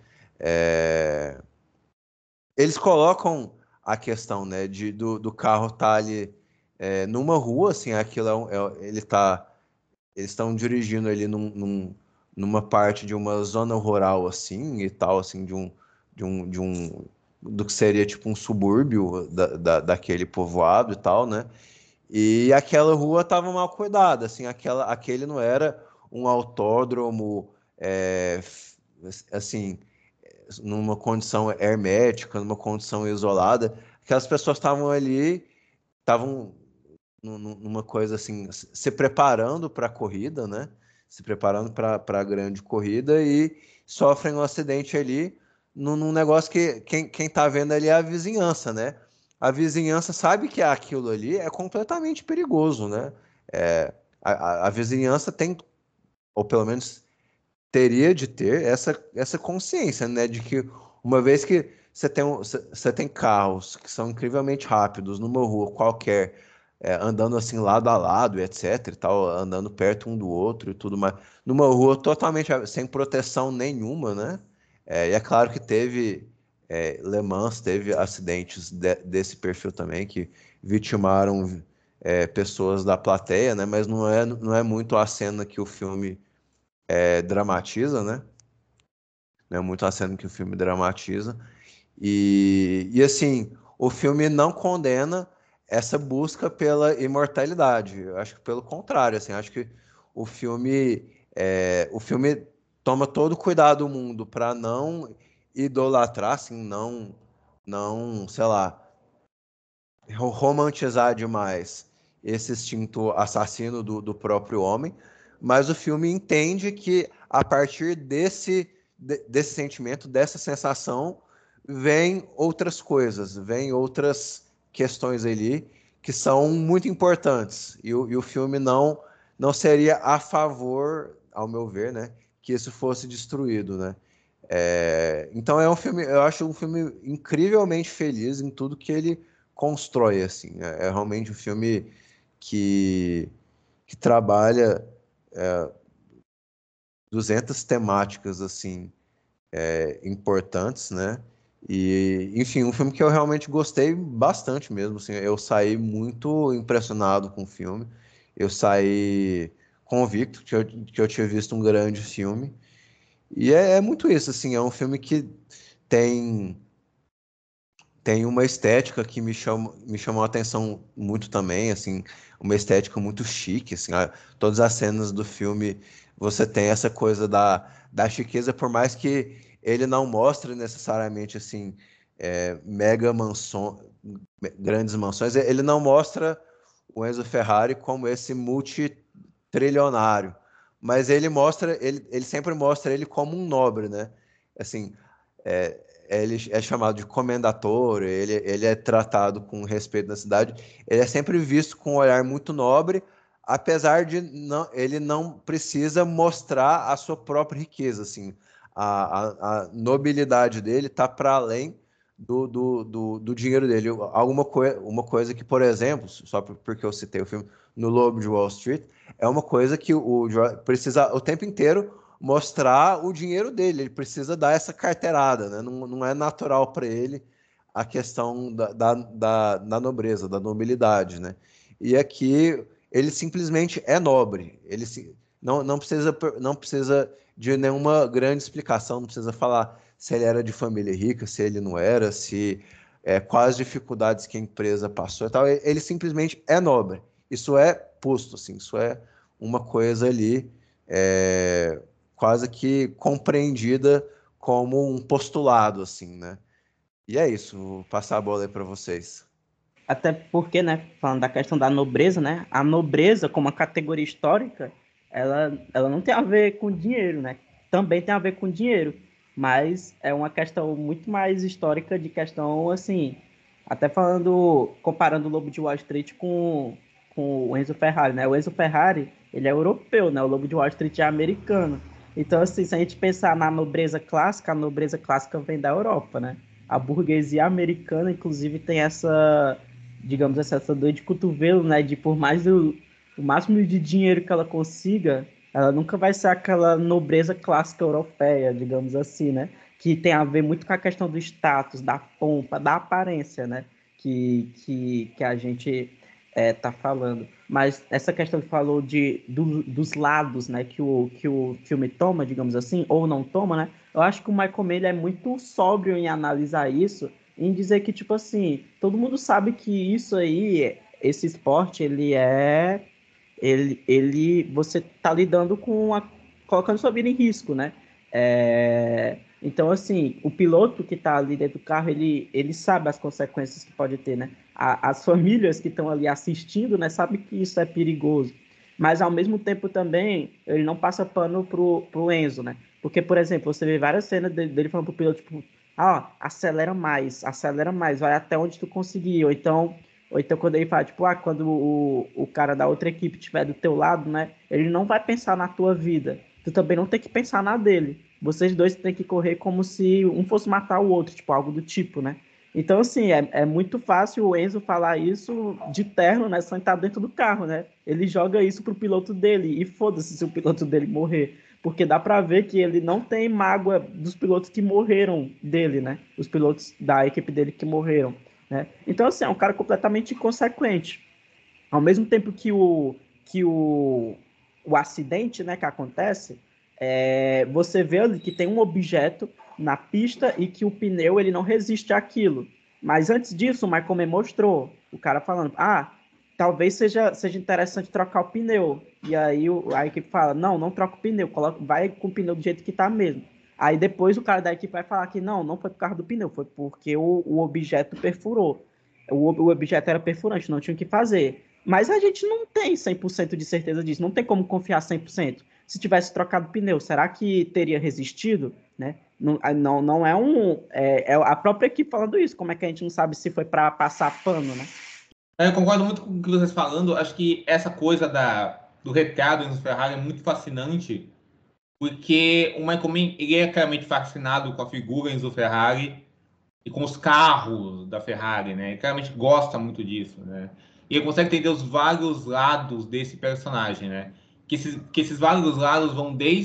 É, eles colocam a questão, né, de, do, do carro estar tá ali é, numa rua, assim, aquilo é, um, é ele tá eles estão dirigindo ali num, num- numa parte de uma zona rural assim e tal, assim, de um, de um, de um, do que seria tipo um subúrbio da, da, daquele povoado e tal, né? E aquela rua estava mal cuidada, assim, aquela, aquele não era um autódromo, é, f- assim, numa condição hermética, numa condição isolada. Aquelas pessoas estavam ali, estavam numa coisa assim, se preparando para a corrida, né? Se preparando para a grande corrida e sofrem um acidente ali num, num negócio que quem, quem tá vendo ali é a vizinhança, né? A vizinhança sabe que aquilo ali é completamente perigoso, né? É, a, a, a vizinhança tem, ou pelo menos teria de ter essa, essa consciência, né? De que uma vez que você tem, um- você você tem carros que são incrivelmente rápidos numa rua qualquer, é, andando assim lado a lado, e etc, e tal, andando perto um do outro e tudo mais, numa rua totalmente sem proteção nenhuma, né? É, e é claro que teve, é, Le Mans teve acidentes de- desse perfil também, que vitimaram, é, pessoas da plateia, né? Mas não é, não é muito a cena que o filme é, dramatiza, né? Não é muito a cena que o filme dramatiza. E, e assim, o filme não condena essa busca pela imortalidade. Eu acho que pelo contrário, assim, acho que o filme, é, o filme toma todo o cuidado do mundo para não idolatrar, assim, não, não, sei lá, romantizar demais esse instinto assassino do, do próprio homem, mas o filme entende que a partir desse, de- desse sentimento, dessa sensação, vem outras coisas, vem outras questões ali que são muito importantes. E o, e o filme não, não seria a favor, ao meu ver, né, que isso fosse destruído, né? É, então é um filme, eu acho um filme incrivelmente feliz em tudo que ele constrói, assim. É, é realmente um filme que, que trabalha duzentas temáticas, assim, é, importantes, né? E, enfim, um filme que eu realmente gostei bastante mesmo, assim, eu saí muito impressionado com o filme, eu saí convicto que eu, que eu tinha visto um grande filme, e é, é muito isso, assim, é um filme que tem, tem uma estética que me chama, me chamou a atenção muito também, assim, uma estética muito chique, assim, a- todas as cenas do filme, você tem essa coisa da, da chiqueza, por mais que ele não mostre necessariamente, assim, é, mega mansões, grandes mansões, ele não mostra o Enzo Ferrari como esse multitrilionário, mas ele mostra, ele, ele sempre mostra ele como um nobre, né? Assim, é, ele é chamado de comendatore, ele, ele é tratado com respeito na cidade, ele é sempre visto com um olhar muito nobre, apesar de não, ele não precisa mostrar a sua própria riqueza, assim, a, a, a nobilidade dele está para além do, do, do, do dinheiro dele. Alguma coi uma coisa que, por exemplo, só porque eu citei o filme No Lobo de Wall Street, é uma coisa que o Jordan precisa o tempo inteiro mostrar o dinheiro dele, ele precisa dar essa carteirada, né? Não, não é natural para ele a questão da, da, da, da nobreza, da nobilidade, né? E aqui ele simplesmente é nobre, ele se, não, não, precisa, não precisa de nenhuma grande explicação, não precisa falar se ele era de família rica, se ele não era, se é, quais dificuldades que a empresa passou e tal, ele, ele simplesmente é nobre. Isso é posto, assim, isso é uma coisa ali é, quase que compreendida como um postulado, assim, né? E é isso, vou passar a bola aí para vocês. Até porque, né, falando da questão da nobreza, né, a nobreza como uma categoria histórica, ela, ela não tem a ver com dinheiro, né? Também tem a ver com dinheiro, mas é uma questão muito mais histórica de questão, assim, até falando, comparando o Lobo de Wall Street com, com o Enzo Ferrari, né? O Enzo Ferrari, ele é europeu, né? O Lobo de Wall Street é americano. Então, assim, se a gente pensar na nobreza clássica, a nobreza clássica vem da Europa, né? A burguesia americana, inclusive, tem essa, digamos assim, essa dor de cotovelo, né? De por mais do, o máximo de dinheiro que ela consiga, ela nunca vai ser aquela nobreza clássica europeia, digamos assim, né? Que tem a ver muito com a questão do status, da pompa, da aparência, né? Que, que, que a gente é, tá falando. Mas essa questão que falou de, do, dos lados, né? Que o, que o filme toma, digamos assim, ou não toma, né? Eu acho que o Michael Mann é muito sóbrio em analisar isso, em dizer que, tipo assim, todo mundo sabe que isso aí, esse esporte, ele é... Ele, ele, você tá lidando com a, colocando sua vida em risco, né? É, então, assim, o piloto que tá ali dentro do carro, ele, ele sabe as consequências que pode ter, né? A, as famílias que estão ali assistindo, né, sabem que isso é perigoso. Mas, ao mesmo tempo, também, ele não passa pano pro, pro Enzo, né? Porque, por exemplo, você vê várias cenas dele, dele falando pro piloto, tipo, ah, acelera mais, acelera mais, vai até onde tu conseguir. Ou então, ou então quando ele fala, tipo, ah, quando o, o cara da outra equipe estiver do teu lado, né? Ele não vai pensar na tua vida. Tu também não tem que pensar na dele. Vocês dois têm que correr como se um fosse matar o outro, tipo, algo do tipo, né? Então, assim, é, é muito fácil o Enzo falar isso de terno, né? Sentado dentro do carro, né? Ele joga isso pro piloto dele e foda-se se o piloto dele morrer. Porque dá pra ver que ele não tem mágoa dos pilotos que morreram dele, né? Os pilotos da equipe dele que morreram, né? Então, assim, é um cara completamente inconsequente. Ao mesmo tempo que o, que o, o acidente, né, que acontece, é, você vê ali que tem um objeto na pista e que o pneu ele não resiste àquilo. Mas antes disso, o Michael Mann mostrou o cara falando, ah, talvez seja, seja interessante trocar o pneu. E aí o, a equipe fala, não, não troca o pneu, coloca, vai com o pneu do jeito que tá mesmo. Aí depois o cara da equipe vai falar que não, não foi por causa do pneu, foi porque o, o objeto perfurou. O, o objeto era perfurante, não tinha o que fazer. Mas a gente não tem cem por cento de certeza disso, não tem como confiar cem por cento. Se tivesse trocado pneu, será que teria resistido? Né? Não, não, não é um... É, é a própria equipe falando isso, como é que a gente não sabe se foi para passar pano, né? Eu concordo muito com o que vocês falando. Acho que essa coisa da, do retrato do Ferrari é muito fascinante, porque o Michael Mann ele é claramente fascinado com a figura Enzo Ferrari e com os carros da Ferrari, né? Ele claramente gosta muito disso, né? E ele consegue entender os vários lados desse personagem, né? Que esses, que esses vários lados vão desde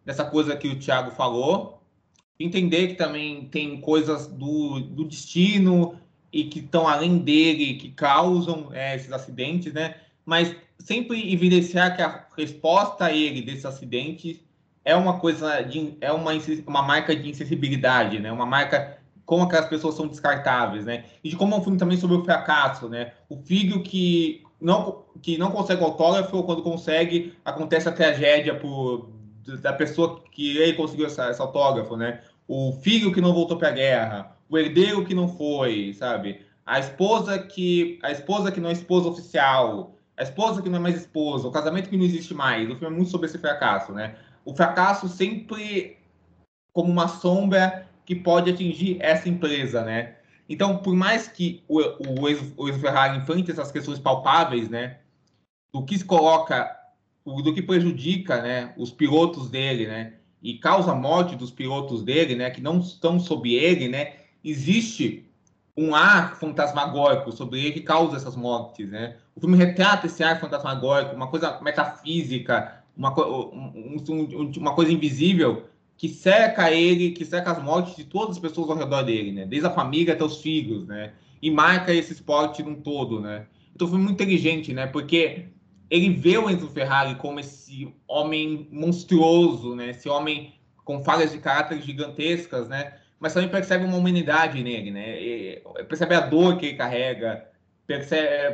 dessa coisa que o Thiago falou, entender que também tem coisas do, do destino e que estão além dele, que causam é, esses acidentes, né? Mas sempre evidenciar que a resposta a ele desses acidentes é uma coisa de, é uma, uma marca de insensibilidade, né? Uma marca como aquelas pessoas são descartáveis, né? E de como é um filme também sobre o fracasso, né? O filho que não, que não consegue autógrafo, ou quando consegue, acontece a tragédia por, da pessoa que ele conseguiu essa, esse autógrafo, né? O filho que não voltou para a guerra, o herdeiro que não foi, sabe? A esposa que a esposa que não é esposa oficial, a esposa que não é mais esposa, o casamento que não existe mais. O filme é muito sobre esse fracasso, né? O fracasso sempre como uma sombra que pode atingir essa empresa, né? Então, por mais que o, o, o Ferrari enfrente essas questões palpáveis, né? Do que se coloca, do que prejudica, né? Os pilotos dele, né? E causa a morte dos pilotos dele, né? Que não estão sob ele, né? Existe um ar fantasmagórico sobre ele que causa essas mortes, né? O filme retrata esse ar fantasmagórico, uma coisa metafísica, uma, um, um, uma coisa invisível que cerca ele, que cerca as mortes de todas as pessoas ao redor dele, né? Desde a família até os filhos, né? E marca esse esporte num todo, né? Então foi muito inteligente, né? Porque ele vê o Enzo Ferrari como esse homem monstruoso, né? Esse homem com falhas de caráter gigantescas, né? Mas também percebe uma humanidade nele, né? E percebe a dor que ele carrega, percebe,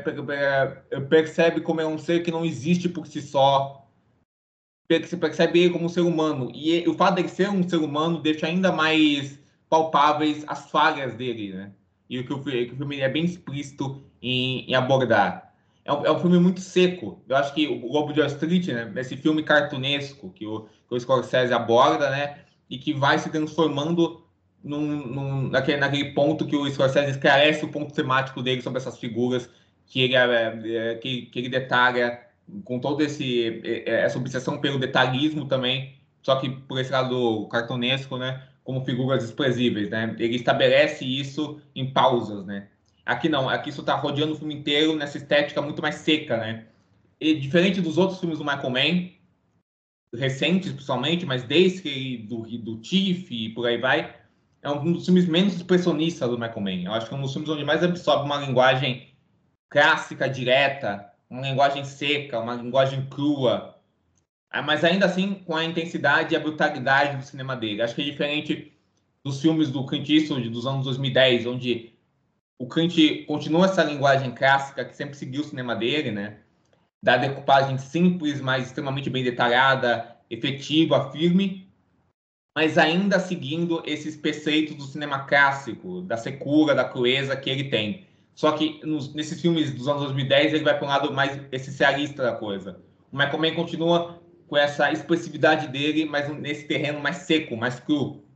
percebe como é um ser que não existe por si só. Você percebe ele como um ser humano. E o fato dele ser um ser humano deixa ainda mais palpáveis as falhas dele, né? E o que o, que o filme é bem explícito em, em abordar. É um, é um filme muito seco. Eu acho que o Lobo de Wall Street, né? Esse filme cartunesco que o, que o Scorsese aborda, né? E que vai se transformando num, num, naquele, naquele ponto que o Scorsese esclarece o ponto temático dele sobre essas figuras que ele, é, que, que ele detalha com toda esse, essa obsessão pelo detalhismo também, só que por esse lado cartunesco, né, como figuras desprezíveis, né? Ele estabelece isso em pausas, né? Aqui não, aqui isso tá rodeando o filme inteiro nessa estética muito mais seca, né? E diferente dos outros filmes do Michael Mann, recentes principalmente, mas desde do, do Tiff e por aí vai, é um dos filmes menos expressionistas do Michael Mann. Eu acho que é um dos filmes onde mais absorve uma linguagem clássica, direta, uma linguagem seca, uma linguagem crua, mas ainda assim com a intensidade e a brutalidade do cinema dele. Acho que é diferente dos filmes do Clint Eastwood dos anos dois mil e dez, onde o Clint continua essa linguagem clássica que sempre seguiu o cinema dele, né? Da decupagem simples, mas extremamente bem detalhada, efetiva, firme, mas ainda seguindo esses preceitos do cinema clássico, da secura, da crueza que ele tem. Só que nos, nesses filmes dos anos dois mil e dez ele vai para um lado mais essencialista da coisa. O Michael Mann continua com essa expressividade dele, mas nesse terreno mais seco, mais cru.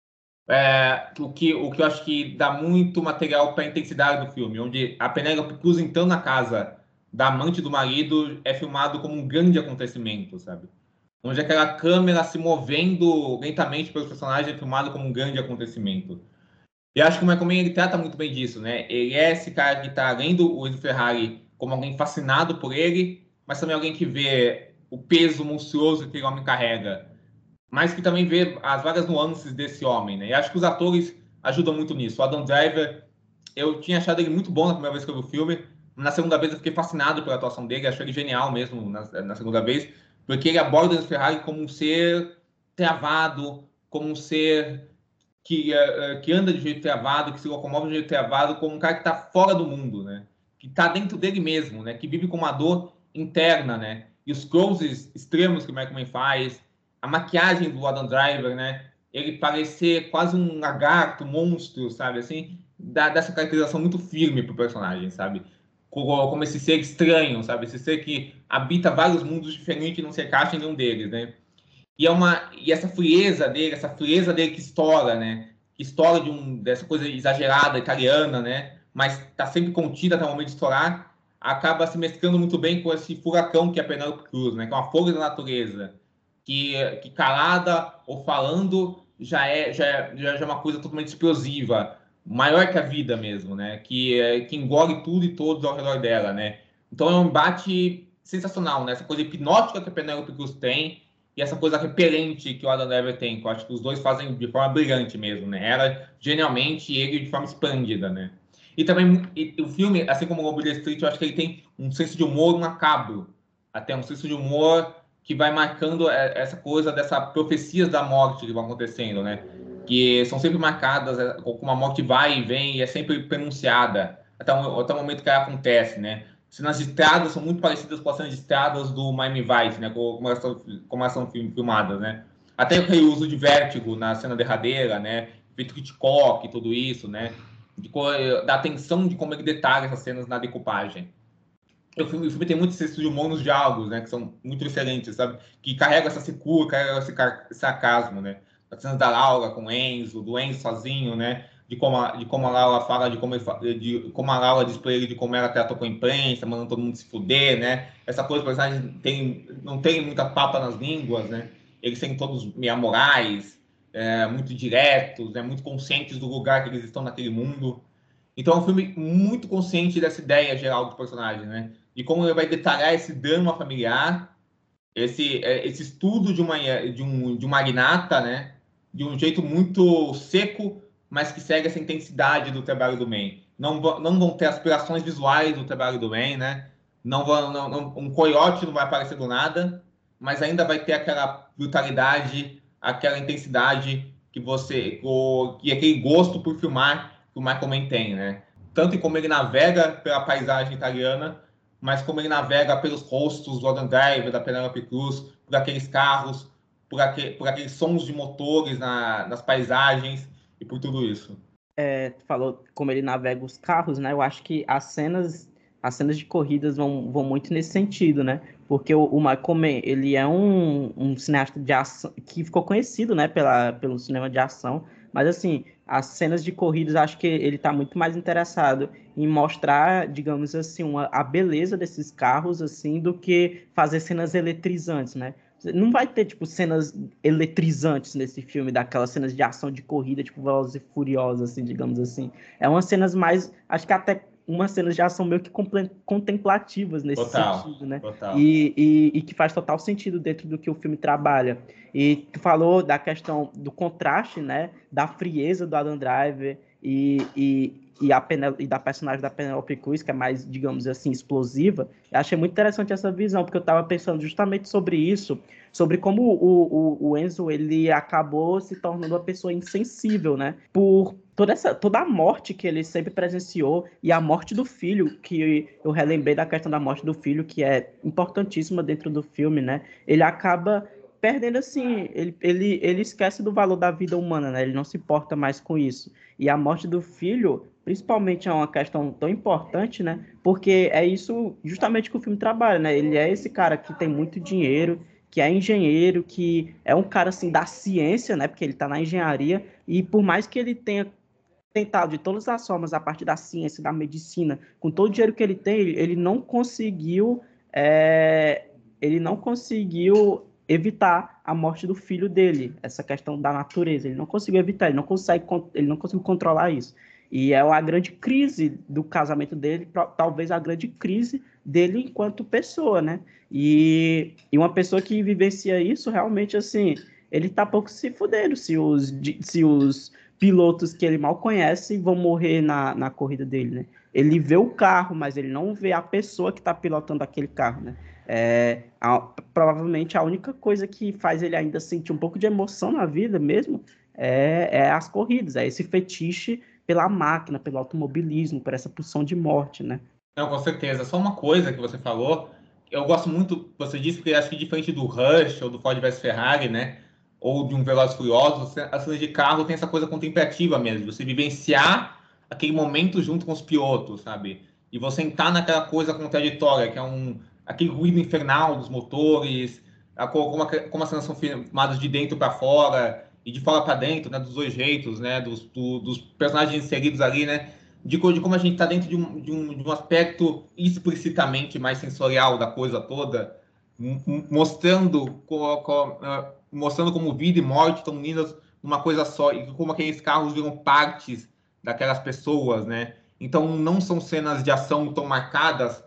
É, o, que, o que eu acho que dá muito material para a intensidade do filme, onde a Penélope Cruz entrando na casa da amante do marido é filmado como um grande acontecimento, sabe? Onde aquela câmera se movendo lentamente pelos personagens é filmado como um grande acontecimento. E acho que o Michael Mann, ele trata muito bem disso, né? Ele é esse cara que está lendo o Enzo Ferrari como alguém fascinado por ele, mas também alguém que vê o peso monstruoso que aquele homem carrega, mas que também vê as várias nuances desse homem, né? E acho que os atores ajudam muito nisso. O Adam Driver, eu tinha achado ele muito bom na primeira vez que eu vi o filme, na segunda vez eu fiquei fascinado pela atuação dele, achei ele genial mesmo na, na segunda vez, porque ele aborda o Enzo Ferrari como um ser travado, como um ser que, uh, que anda de jeito travado, que se locomove de jeito travado, como um cara que está fora do mundo, né? Que está dentro dele mesmo, né? Que vive com uma dor interna, né? E os closes extremos que o Michael Mann faz, a maquiagem do Adam Driver, né? Ele parecer quase um lagarto, um monstro, sabe? Assim, dá dessa caracterização muito firme pro personagem, sabe? Como, como esse ser estranho, sabe? Esse ser que habita vários mundos diferentes e não se encaixa em nenhum deles, né? E, é uma, e essa frieza dele, essa frieza dele que estoura, né? Que estoura de um, dessa coisa exagerada, italiana, né? Mas tá sempre contida até o momento de estourar, acaba se mesclando muito bem com esse furacão que é a Penélope Cruz, né? Que é uma força da natureza, que, que calada ou falando já é, já, é, já é uma coisa totalmente explosiva, maior que a vida mesmo, né? Que, é, que engole tudo e todos ao redor dela, né? Então é um embate sensacional, né? Essa coisa hipnótica que a Penélope Cruz tem, e essa coisa repelente que o Adam Driver tem, que eu acho que os dois fazem de forma brilhante mesmo, né? Ela, genialmente, e ele de forma esplêndida, né? E também, e, o filme, assim como o Lobo de Wall Street, eu acho que ele tem um senso de humor macabro, até um senso de humor que vai marcando essa coisa dessas profecias da morte que vão acontecendo, né? Que são sempre marcadas, como uma morte vai e vem e é sempre pronunciada, até o, até o momento que ela acontece, né? Cenas de estradas são muito parecidas com as cenas de estradas do Miami Vice, né? Como elas são, como elas são filmadas, né? Até aquele uso de vértigo na cena derradeira, né? Feito Hitchcock e tudo isso, né? De, da atenção de como ele detalha essas cenas na decupagem. O filme, o filme tem muito senso de humor nos diálogos, né? Que são muito excelentes, sabe? Que carrega essa secura, carrega esse car sarcasmo, né? As cenas da Laura com o Enzo, do Enzo sozinho, né? De como a, de como a Laura fala, de como, ele, de como a Laura diz pra ele de como ela tratou com a imprensa, mandando todo mundo se fuder, né? Essa coisa, os personagens tem, não tem muita papa nas línguas, né? Eles têm todos meio amorais, é, muito diretos, né? Muito conscientes do lugar que eles estão naquele mundo. Então é um filme muito consciente dessa ideia geral do personagem, né? De como ele vai detalhar esse drama familiar, esse, esse estudo de uma, de, um, de uma magnata, né? De um jeito muito seco, mas que segue essa intensidade do trabalho do Mann. Não, não vão ter aspirações visuais do trabalho do Mann, né? Não vão, não, não, um coiote não vai aparecer do nada, mas ainda vai ter aquela brutalidade, aquela intensidade que você, que aquele gosto por filmar que o Michael Mann tem, né? Tanto em como ele navega pela paisagem italiana, mas como ele navega pelos rostos do Adam Driver, da Penélope Cruz, por aqueles carros, por, aquele, por aqueles sons de motores na, nas paisagens e por tudo isso. É, tu falou como ele navega os carros, né? Eu acho que as cenas, as cenas de corridas vão, vão muito nesse sentido, né? Porque o, o Michael Mann, ele é um, um cineasta de ação que ficou conhecido, né, pela, pelo cinema de ação, mas assim, as cenas de corridas, acho que ele está muito mais interessado em mostrar, digamos assim, uma, a beleza desses carros, assim, do que fazer cenas eletrizantes, né? Não vai ter, tipo, cenas eletrizantes nesse filme, daquelas cenas de ação de corrida, tipo, Velozes e Furiosos, assim, digamos assim. É umas cenas mais, acho que até umas cenas de ação meio que contemplativas nesse total, sentido, né? Total. E, e, e que faz total sentido dentro do que o filme trabalha. E tu falou da questão do contraste, né? Da frieza do Adam Driver e, e, e, a Penel- e da personagem da Penélope Cruz, que é mais, digamos assim, explosiva. Eu achei muito interessante essa visão, porque eu estava pensando justamente sobre isso, sobre como o, o, o Enzo, ele acabou se tornando uma pessoa insensível, né? Por toda, essa, toda a morte que ele sempre presenciou e a morte do filho, que eu relembrei da questão da morte do filho, que é importantíssima dentro do filme, né? Ele acaba perdendo, assim, ele, ele, ele esquece do valor da vida humana, né? Ele não se importa mais com isso. E a morte do filho, principalmente, é uma questão tão importante, né? Porque é isso justamente que o filme trabalha, né? Ele é esse cara que tem muito dinheiro, que é engenheiro, que é um cara, assim, da ciência, né? Porque ele tá na engenharia, e por mais que ele tenha tentado de todas as formas, a partir da ciência, da medicina, com todo o dinheiro que ele tem, ele, ele não conseguiu é, ele não conseguiu evitar a morte do filho dele, essa questão da natureza, ele não conseguiu evitar, ele não consegue, ele não conseguiu controlar isso. E é a grande crise do casamento dele, talvez a grande crise dele enquanto pessoa, né? E, e uma pessoa que vivencia isso, realmente, assim, ele tá pouco se fudendo se os, se os pilotos que ele mal conhece vão morrer na, na corrida dele, né? Ele vê o carro, mas ele não vê a pessoa que tá pilotando aquele carro, né? É, a, provavelmente a única coisa que faz ele ainda sentir um pouco de emoção na vida mesmo é, é as corridas, é esse fetiche pela máquina, pelo automobilismo, por essa pulsão de morte, né? Não, com certeza. Só uma coisa que você falou, eu gosto muito, você disse que acho que diferente do Rush ou do Ford versus Ferrari, né? Ou de um Velozes e Furiosos, as cenas de carro tem essa coisa contemplativa mesmo, você vivenciar aquele momento junto com os pilotos, sabe? E você entrar naquela coisa contraditória, que é um aquele ruído infernal dos motores, a, como, a, como as cenas são filmadas de dentro para fora e de fora para dentro, né? Dos dois jeitos, né? Dos, do, dos personagens inseridos ali, né? De, de como a gente está dentro de um, de, um, de um aspecto explicitamente mais sensorial da coisa toda, mostrando, co, co, mostrando como vida e morte estão unidas numa coisa só, e como aqueles carros viram partes daquelas pessoas, né? Então, não são cenas de ação tão marcadas,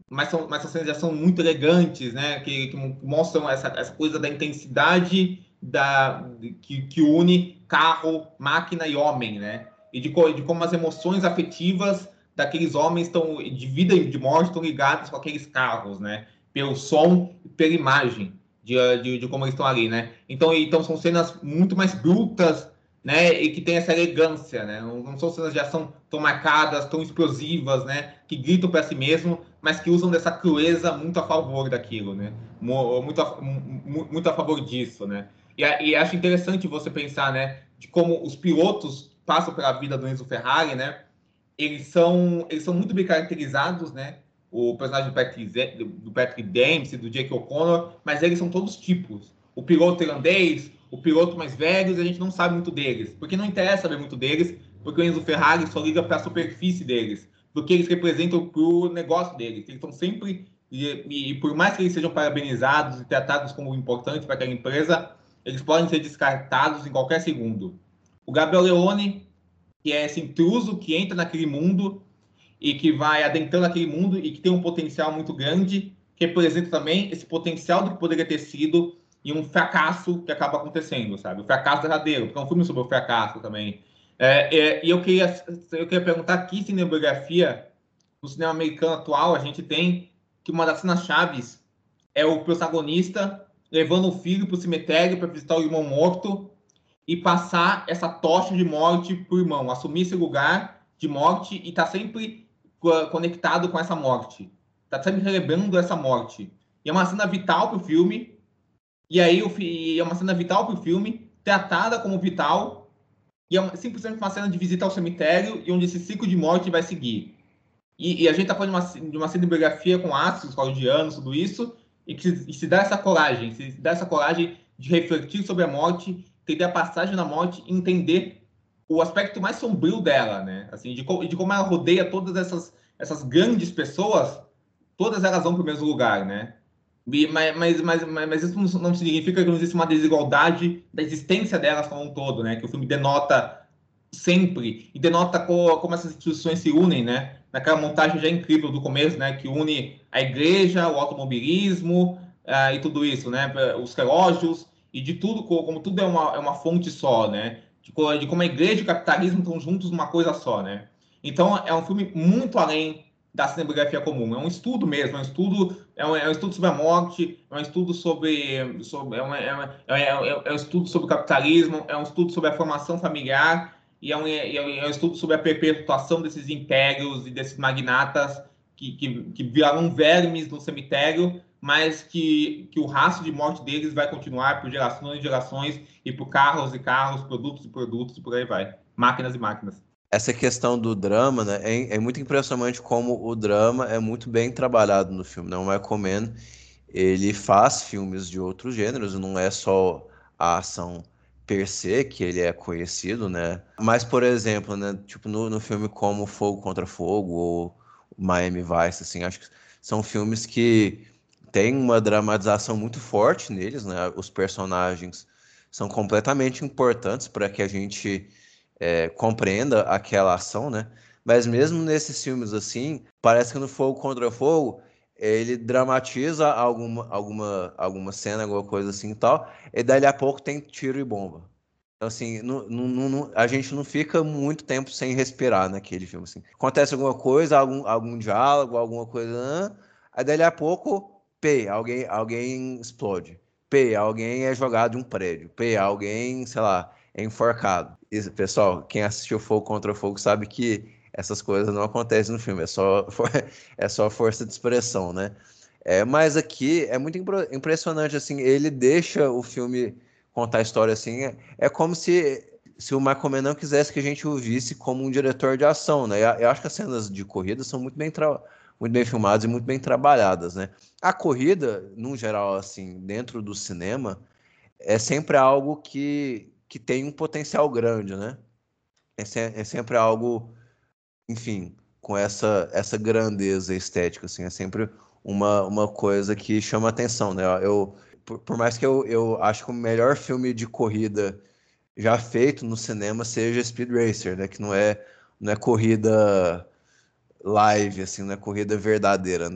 mas são, mas são cenas de ação muito elegantes, né? Que, que mostram essa, essa coisa da intensidade da, de, que, que une carro, máquina e homem, né? E de, de como as emoções afetivas daqueles homens estão, de vida e de morte, estão ligadas com aqueles carros, né? Pelo som e pela imagem de, de, de como eles estão ali, né? Então, então são cenas muito mais brutas, né? E que tem essa elegância, né? Não, não são cenas de ação tão marcadas, tão explosivas, né? Que gritam para si mesmo, mas que usam dessa crueza muito a favor daquilo, né? Muito a, muito a favor disso, né? E, e acho interessante você pensar, né? De como os pilotos passam pela vida do Enzo Ferrari, né? Eles são, eles são muito bem caracterizados, né? O personagem do Patrick, do Patrick Dempsey, do Jake O'Connor, mas eles são todos tipos. O piloto irlandês, o piloto mais velho, a gente não sabe muito deles, porque não interessa saber muito deles, porque o Enzo Ferrari só liga para a superfície deles, do que eles representam para o negócio deles. Eles estão sempre, e, e por mais que eles sejam parabenizados e tratados como importantes para aquela empresa, eles podem ser descartados em qualquer segundo. O Gabriel Leone, que é esse intruso que entra naquele mundo e que vai adentrando aquele mundo e que tem um potencial muito grande, que representa também esse potencial do que poderia ter sido e um fracasso que acaba acontecendo, sabe? O fracasso derradeiro, porque é um filme sobre o fracasso também. É, é, e eu queria, eu queria perguntar que cinebiografia, no cinema americano atual, a gente tem que uma das cenas chaves é o protagonista levando o filho para o cemitério para visitar o irmão morto e passar essa tocha de morte para o irmão, assumir esse lugar de morte e estar tá sempre conectado com essa morte. Está sempre relembrando essa morte. E é uma cena vital para o filme, e aí é uma cena vital para o filme, tratada como vital, e é simplesmente uma cena de visita ao cemitério e onde esse ciclo de morte vai seguir. E, e a gente está falando de uma, de uma cinebiografia com ácidos hollywoodianos, tudo isso, e que e se dá essa coragem, se dá essa coragem de refletir sobre a morte, entender a passagem da morte e entender o aspecto mais sombrio dela, né? Assim, de, de como ela rodeia todas essas, essas grandes pessoas, todas elas vão para o mesmo lugar, né? Mas, mas, mas, mas isso não significa que não existe uma desigualdade da existência delas como um todo, né? Que o filme denota sempre, e denota como essas instituições se unem, né? Naquela montagem já incrível do começo, né? Que une a igreja, o automobilismo uh, e tudo isso, né? Os relógios e de tudo, como tudo é uma, é uma fonte só, né? De, de como a igreja e o capitalismo estão juntos numa coisa só, né? Então, é um filme muito além da cinebiografia comum. É um estudo mesmo, é um estudo, é um, é um estudo sobre a morte, é um estudo sobre, sobre é, uma, é, uma, é, é, é um estudo sobre o capitalismo, é um estudo sobre a formação familiar e é um, é um estudo sobre a perpetuação desses impérios e desses magnatas que, que, que viraram vermes no cemitério, mas que, que o rastro de morte deles vai continuar por gerações e gerações e por carros e carros, produtos e produtos e por aí vai. Máquinas e máquinas. Essa questão do drama, né, é, é muito impressionante como o drama é muito bem trabalhado no filme, né? O Michael Mann, ele faz filmes de outros gêneros, não é só a ação per se que ele é conhecido, né? Mas, por exemplo, né, tipo no, no filme como Fogo Contra Fogo ou Miami Vice, assim, acho que são filmes que têm uma dramatização muito forte neles, né? Os personagens são completamente importantes para que a gente É, compreenda aquela ação, né? Mas mesmo nesses filmes assim, parece que no Fogo Contra Fogo ele dramatiza alguma, alguma, alguma cena, alguma coisa assim e tal, e dali a pouco tem tiro e bomba. Então, assim, não, não, não, a gente não fica muito tempo sem respirar naquele filme, assim. Acontece alguma coisa, algum, algum diálogo, alguma coisa, aí dali a pouco, pê, alguém, alguém explode. Pê, alguém é jogado de um prédio. Pê, alguém, sei lá, é enforcado. Isso, pessoal, quem assistiu Fogo Contra Fogo sabe que essas coisas não acontecem no filme, é só, é só força de expressão, né? É, mas aqui é muito impressionante, assim, ele deixa o filme contar a história assim, é, é como se, se o Michael Mann não quisesse que a gente o visse como um diretor de ação, né? Eu, eu acho que as cenas de corrida são muito bem, tra- muito bem filmadas e muito bem trabalhadas, né? A corrida, num geral, assim, dentro do cinema, é sempre algo que, que tem um potencial grande, né? É, se- é sempre algo, enfim, com essa, essa grandeza estética, assim, é sempre uma, uma coisa que chama atenção, né? Eu, por, por mais que eu, eu acho que o melhor filme de corrida já feito no cinema seja Speed Racer, né? Que não é, não é corrida live, assim, não é corrida verdadeira, né?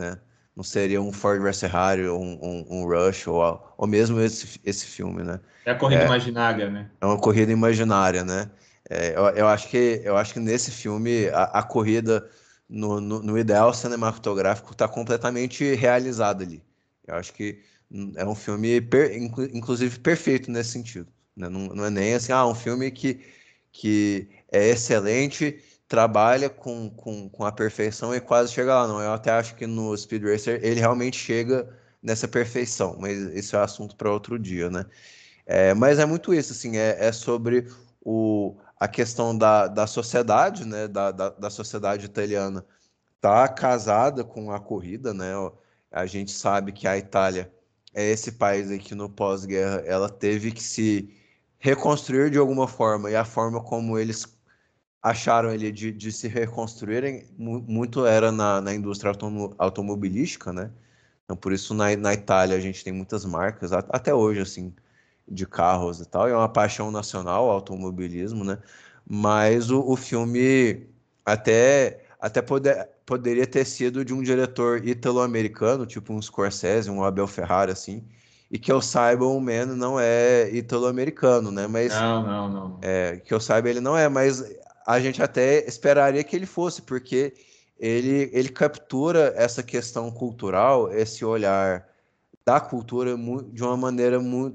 não seria um Ford versus Ferrari, um, um, um Rush, ou, ou mesmo esse, esse filme, né? É a corrida é, imaginária, né? É uma corrida imaginária, né? É, eu, eu, acho que, eu acho que nesse filme a, a corrida no, no, no ideal cinematográfico está completamente realizada ali. Eu acho que é um filme, per, inclusive, perfeito nesse sentido. Né? Não, não é nem assim, ah, um filme que, que é excelente, trabalha com, com, com a perfeição e quase chega lá. Não, eu até acho que no Speed Racer ele realmente chega nessa perfeição, mas esse é assunto para outro dia, né? É, mas é muito isso, assim, é, é sobre o, a questão da, da sociedade, né? Da, da, da sociedade italiana tá casada com a corrida, né? A gente sabe que a Itália é esse país aí que no pós-guerra ela teve que se reconstruir de alguma forma, e a forma como eles acharam ele de, de se reconstruírem muito era na, na indústria autom, automobilística, né? Então, por isso, na, na Itália, a gente tem muitas marcas, até hoje, assim, de carros e tal. É uma paixão nacional, o automobilismo, né? Mas o, o filme até, até poder, poderia ter sido de um diretor italo-americano, tipo um Scorsese, um Abel Ferrara, assim. E que eu saiba, o Man não é italo-americano, né? Mas, não, não, não. É, que eu saiba, ele não é, mas a gente até esperaria que ele fosse, porque ele, ele captura essa questão cultural, esse olhar da cultura de uma maneira muito,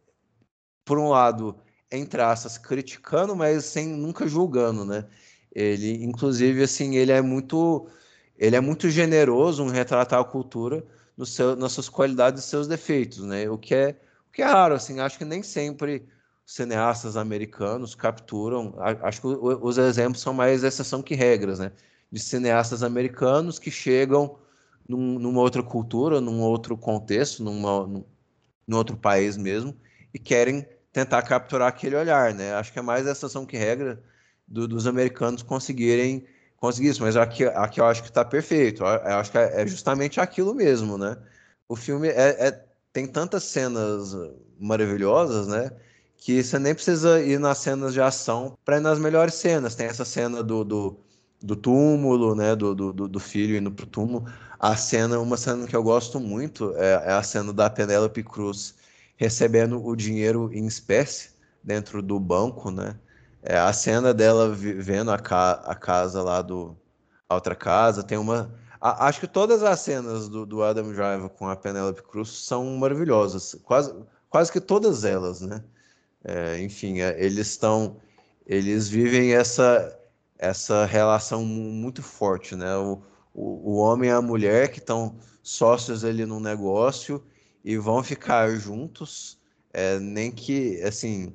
por um lado, entre aspas, criticando, mas sem nunca julgando, né? Ele, inclusive, assim, ele é muito, ele é muito generoso em retratar a cultura no seu, nas suas qualidades e seus defeitos, né? O que é, o que é raro, assim, acho que nem sempre cineastas americanos capturam, acho que os exemplos são mais exceção que regras, né? De cineastas americanos que chegam num, numa outra cultura, num outro contexto, numa, num, num outro país mesmo, e querem tentar capturar aquele olhar, né? Acho que é mais exceção que regra do, dos americanos conseguirem conseguir isso, mas aqui, aqui eu acho que está perfeito, eu acho que é justamente aquilo mesmo, né? O filme é, é, tem tantas cenas maravilhosas, né? Que você nem precisa ir nas cenas de ação para ir nas melhores cenas. Tem essa cena do, do, do túmulo, né? Do, do, do filho indo pro túmulo. A cena, uma cena que eu gosto muito é, é a cena da Penélope Cruz recebendo o dinheiro em espécie dentro do banco, né? É, a cena dela vendo a, ca a casa lá do... a outra casa, tem uma... A, acho que todas as cenas do, do Adam Driver com a Penélope Cruz são maravilhosas. Quase, quase que todas elas, né? É, enfim, é, eles estão, eles vivem essa, essa relação muito forte, né? O, o, o homem e a mulher que estão sócios ali no negócio e vão ficar juntos, é, nem que, assim,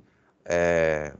é,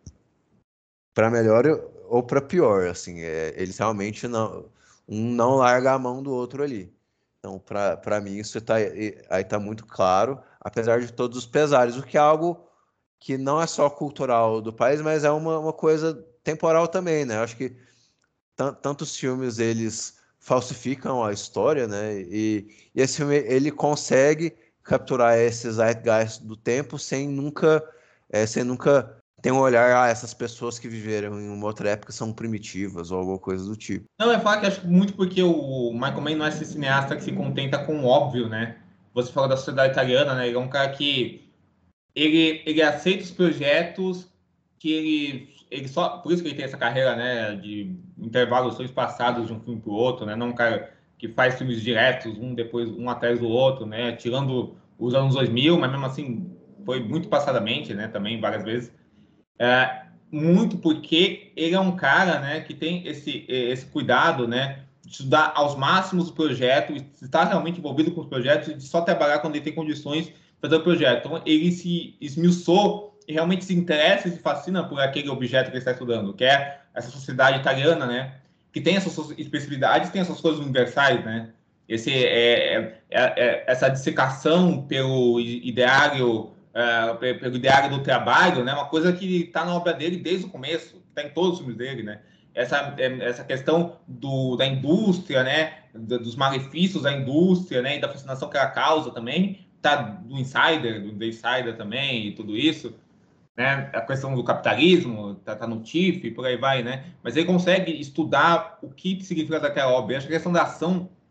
para melhor ou para pior, assim, é, eles realmente não, um não larga a mão do outro ali. Então, para mim, isso tá, aí está muito claro, apesar de todos os pesares, o que é algo que não é só cultural do país, mas é uma, uma coisa temporal também, né? Acho que tantos filmes, eles falsificam a história, né? E, e esse filme, ele consegue capturar esse zeitgeist do tempo sem nunca, é, sem nunca ter um olhar, ah, essas pessoas que viveram em uma outra época são primitivas ou alguma coisa do tipo. Não, é falar que acho muito porque o Michael Mann não é esse cineasta que se contenta com o óbvio, né? Você falou da sociedade italiana, né? Ele é um cara que Ele, ele aceita os projetos que ele, ele só... Por isso que ele tem essa carreira, né? De intervalos tão espaçados de um filme para o outro, né? Não um cara que faz filmes diretos, um depois, um atrás do outro, né? Tirando os anos dois mil, mas mesmo assim foi muito passadamente, né? Também várias vezes. É, muito porque ele é um cara, né? Que tem esse, esse cuidado, né? De estudar aos máximos o projeto, estar realmente envolvido com os projetos e de só trabalhar quando ele tem condições fazer o projeto. Então, ele se esmiuçou e realmente se interessa e se fascina por aquele objeto que ele está estudando, que é essa sociedade italiana, né? Que tem essas suas especificidades, tem essas coisas universais, né? Esse, é, é, é, essa dissecação pelo ideário, é, pelo ideário do trabalho, né? Uma coisa que está na obra dele desde o começo, está em todos os filmes dele, né? Essa, essa questão do, da indústria, né? Dos malefícios da indústria, né? E da fascinação que ela causa também, tá do Insider, do The Insider também, e tudo isso, né? A questão do capitalismo, tá, tá no T I F, por aí vai, né? Mas ele consegue estudar o que significa daquela obra. Eu acho que a questão da ação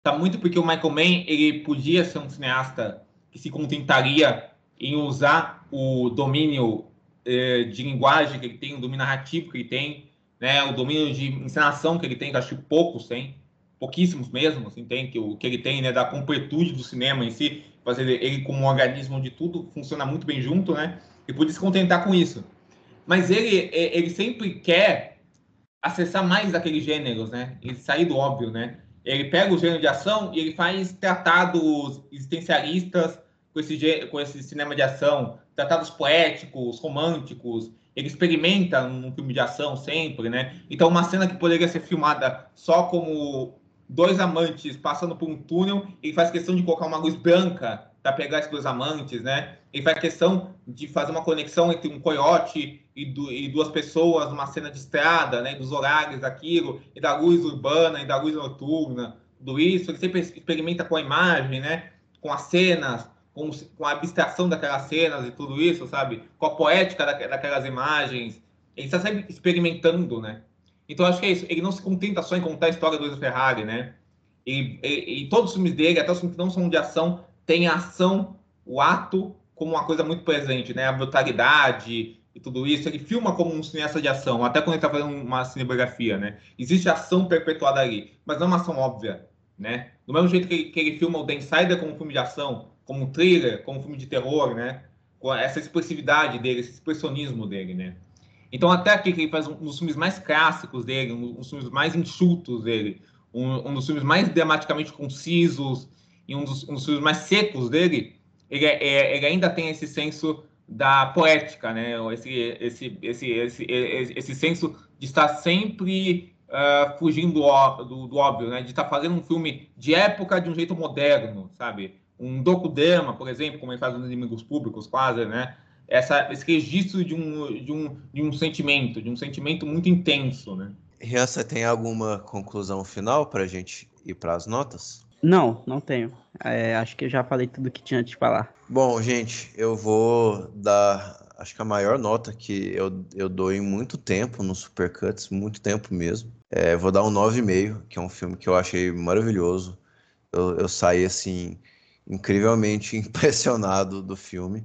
tá muito porque o Michael Mann, ele podia ser um cineasta que se contentaria em usar o domínio eh, de linguagem que ele tem, o domínio narrativo que ele tem, né, o domínio de encenação que ele tem, que acho que poucos têm, pouquíssimos mesmo, assim, tem, que o que ele tem, né, da completude do cinema em si, fazer ele como um organismo onde tudo funciona muito bem junto, né, e podia se contentar com isso. Mas ele, ele sempre quer acessar mais daqueles gêneros, né, ele sair do óbvio, né, ele pega o gênero de ação e ele faz tratados existencialistas com esse, com esse cinema de ação, tratados poéticos, românticos. Ele experimenta num filme de ação sempre, né? Então, uma cena que poderia ser filmada só como dois amantes passando por um túnel, ele faz questão de colocar uma luz branca para pegar esses dois amantes, né? Ele faz questão de fazer uma conexão entre um coiote e, do, e duas pessoas numa cena de estrada, né? Dos horários daquilo, e da luz urbana e da luz noturna, tudo isso. Ele sempre experimenta com a imagem, né? Com as cenas, com, com a abstração daquelas cenas e tudo isso, sabe? Com a poética da, daquelas imagens. Ele está sempre experimentando, né? Então, acho que é isso. Ele não se contenta só em contar a história do Enzo Ferrari, né? E, e, e todos os filmes dele, até os filmes que não são de ação, tem a ação, o ato, como uma coisa muito presente, né? A brutalidade e tudo isso. Ele filma como um cineasta de ação, até quando ele está fazendo uma cinebiografia, né? Existe ação perpetuada ali, mas não é uma ação óbvia, né? Do mesmo jeito que ele, que ele filma o The Insider como um filme de ação, como um thriller, como um filme de terror, né? Com essa expressividade dele, esse expressionismo dele, né? Então, até aqui que ele faz um dos filmes mais clássicos dele, um dos filmes mais enxutos dele, um, um dos filmes mais dramaticamente concisos e um dos, um dos filmes mais secos dele, ele, é, ele ainda tem esse senso da poética, né? Esse, esse, esse, esse, esse, esse senso de estar sempre uh, fugindo do, do, do óbvio, né? De estar fazendo um filme de época de um jeito moderno, sabe? Um docudrama, por exemplo, como ele faz nos Inimigos Públicos, quase, né? Essa, esse registro de um, de, um, de um sentimento, de um sentimento muito intenso, né? Rian, você tem alguma conclusão final para a gente ir para as notas? Não, não tenho. É, acho que eu já falei tudo que tinha de falar. Bom, gente, eu vou dar, acho que a maior nota que eu, eu dou em muito tempo no Supercuts, muito tempo mesmo. É, vou dar um nove vírgula cinco, que é um filme que eu achei maravilhoso. Eu, eu saí, assim, incrivelmente impressionado do filme.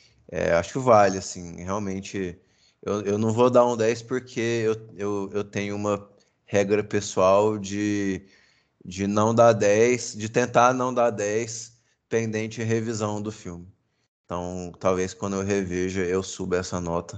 É, acho que vale, assim, realmente, eu, eu não vou dar um dez porque eu, eu, eu tenho uma regra pessoal de, de não dar dez, de tentar não dar dez pendente revisão do filme. Então, talvez quando eu reveja eu suba essa nota,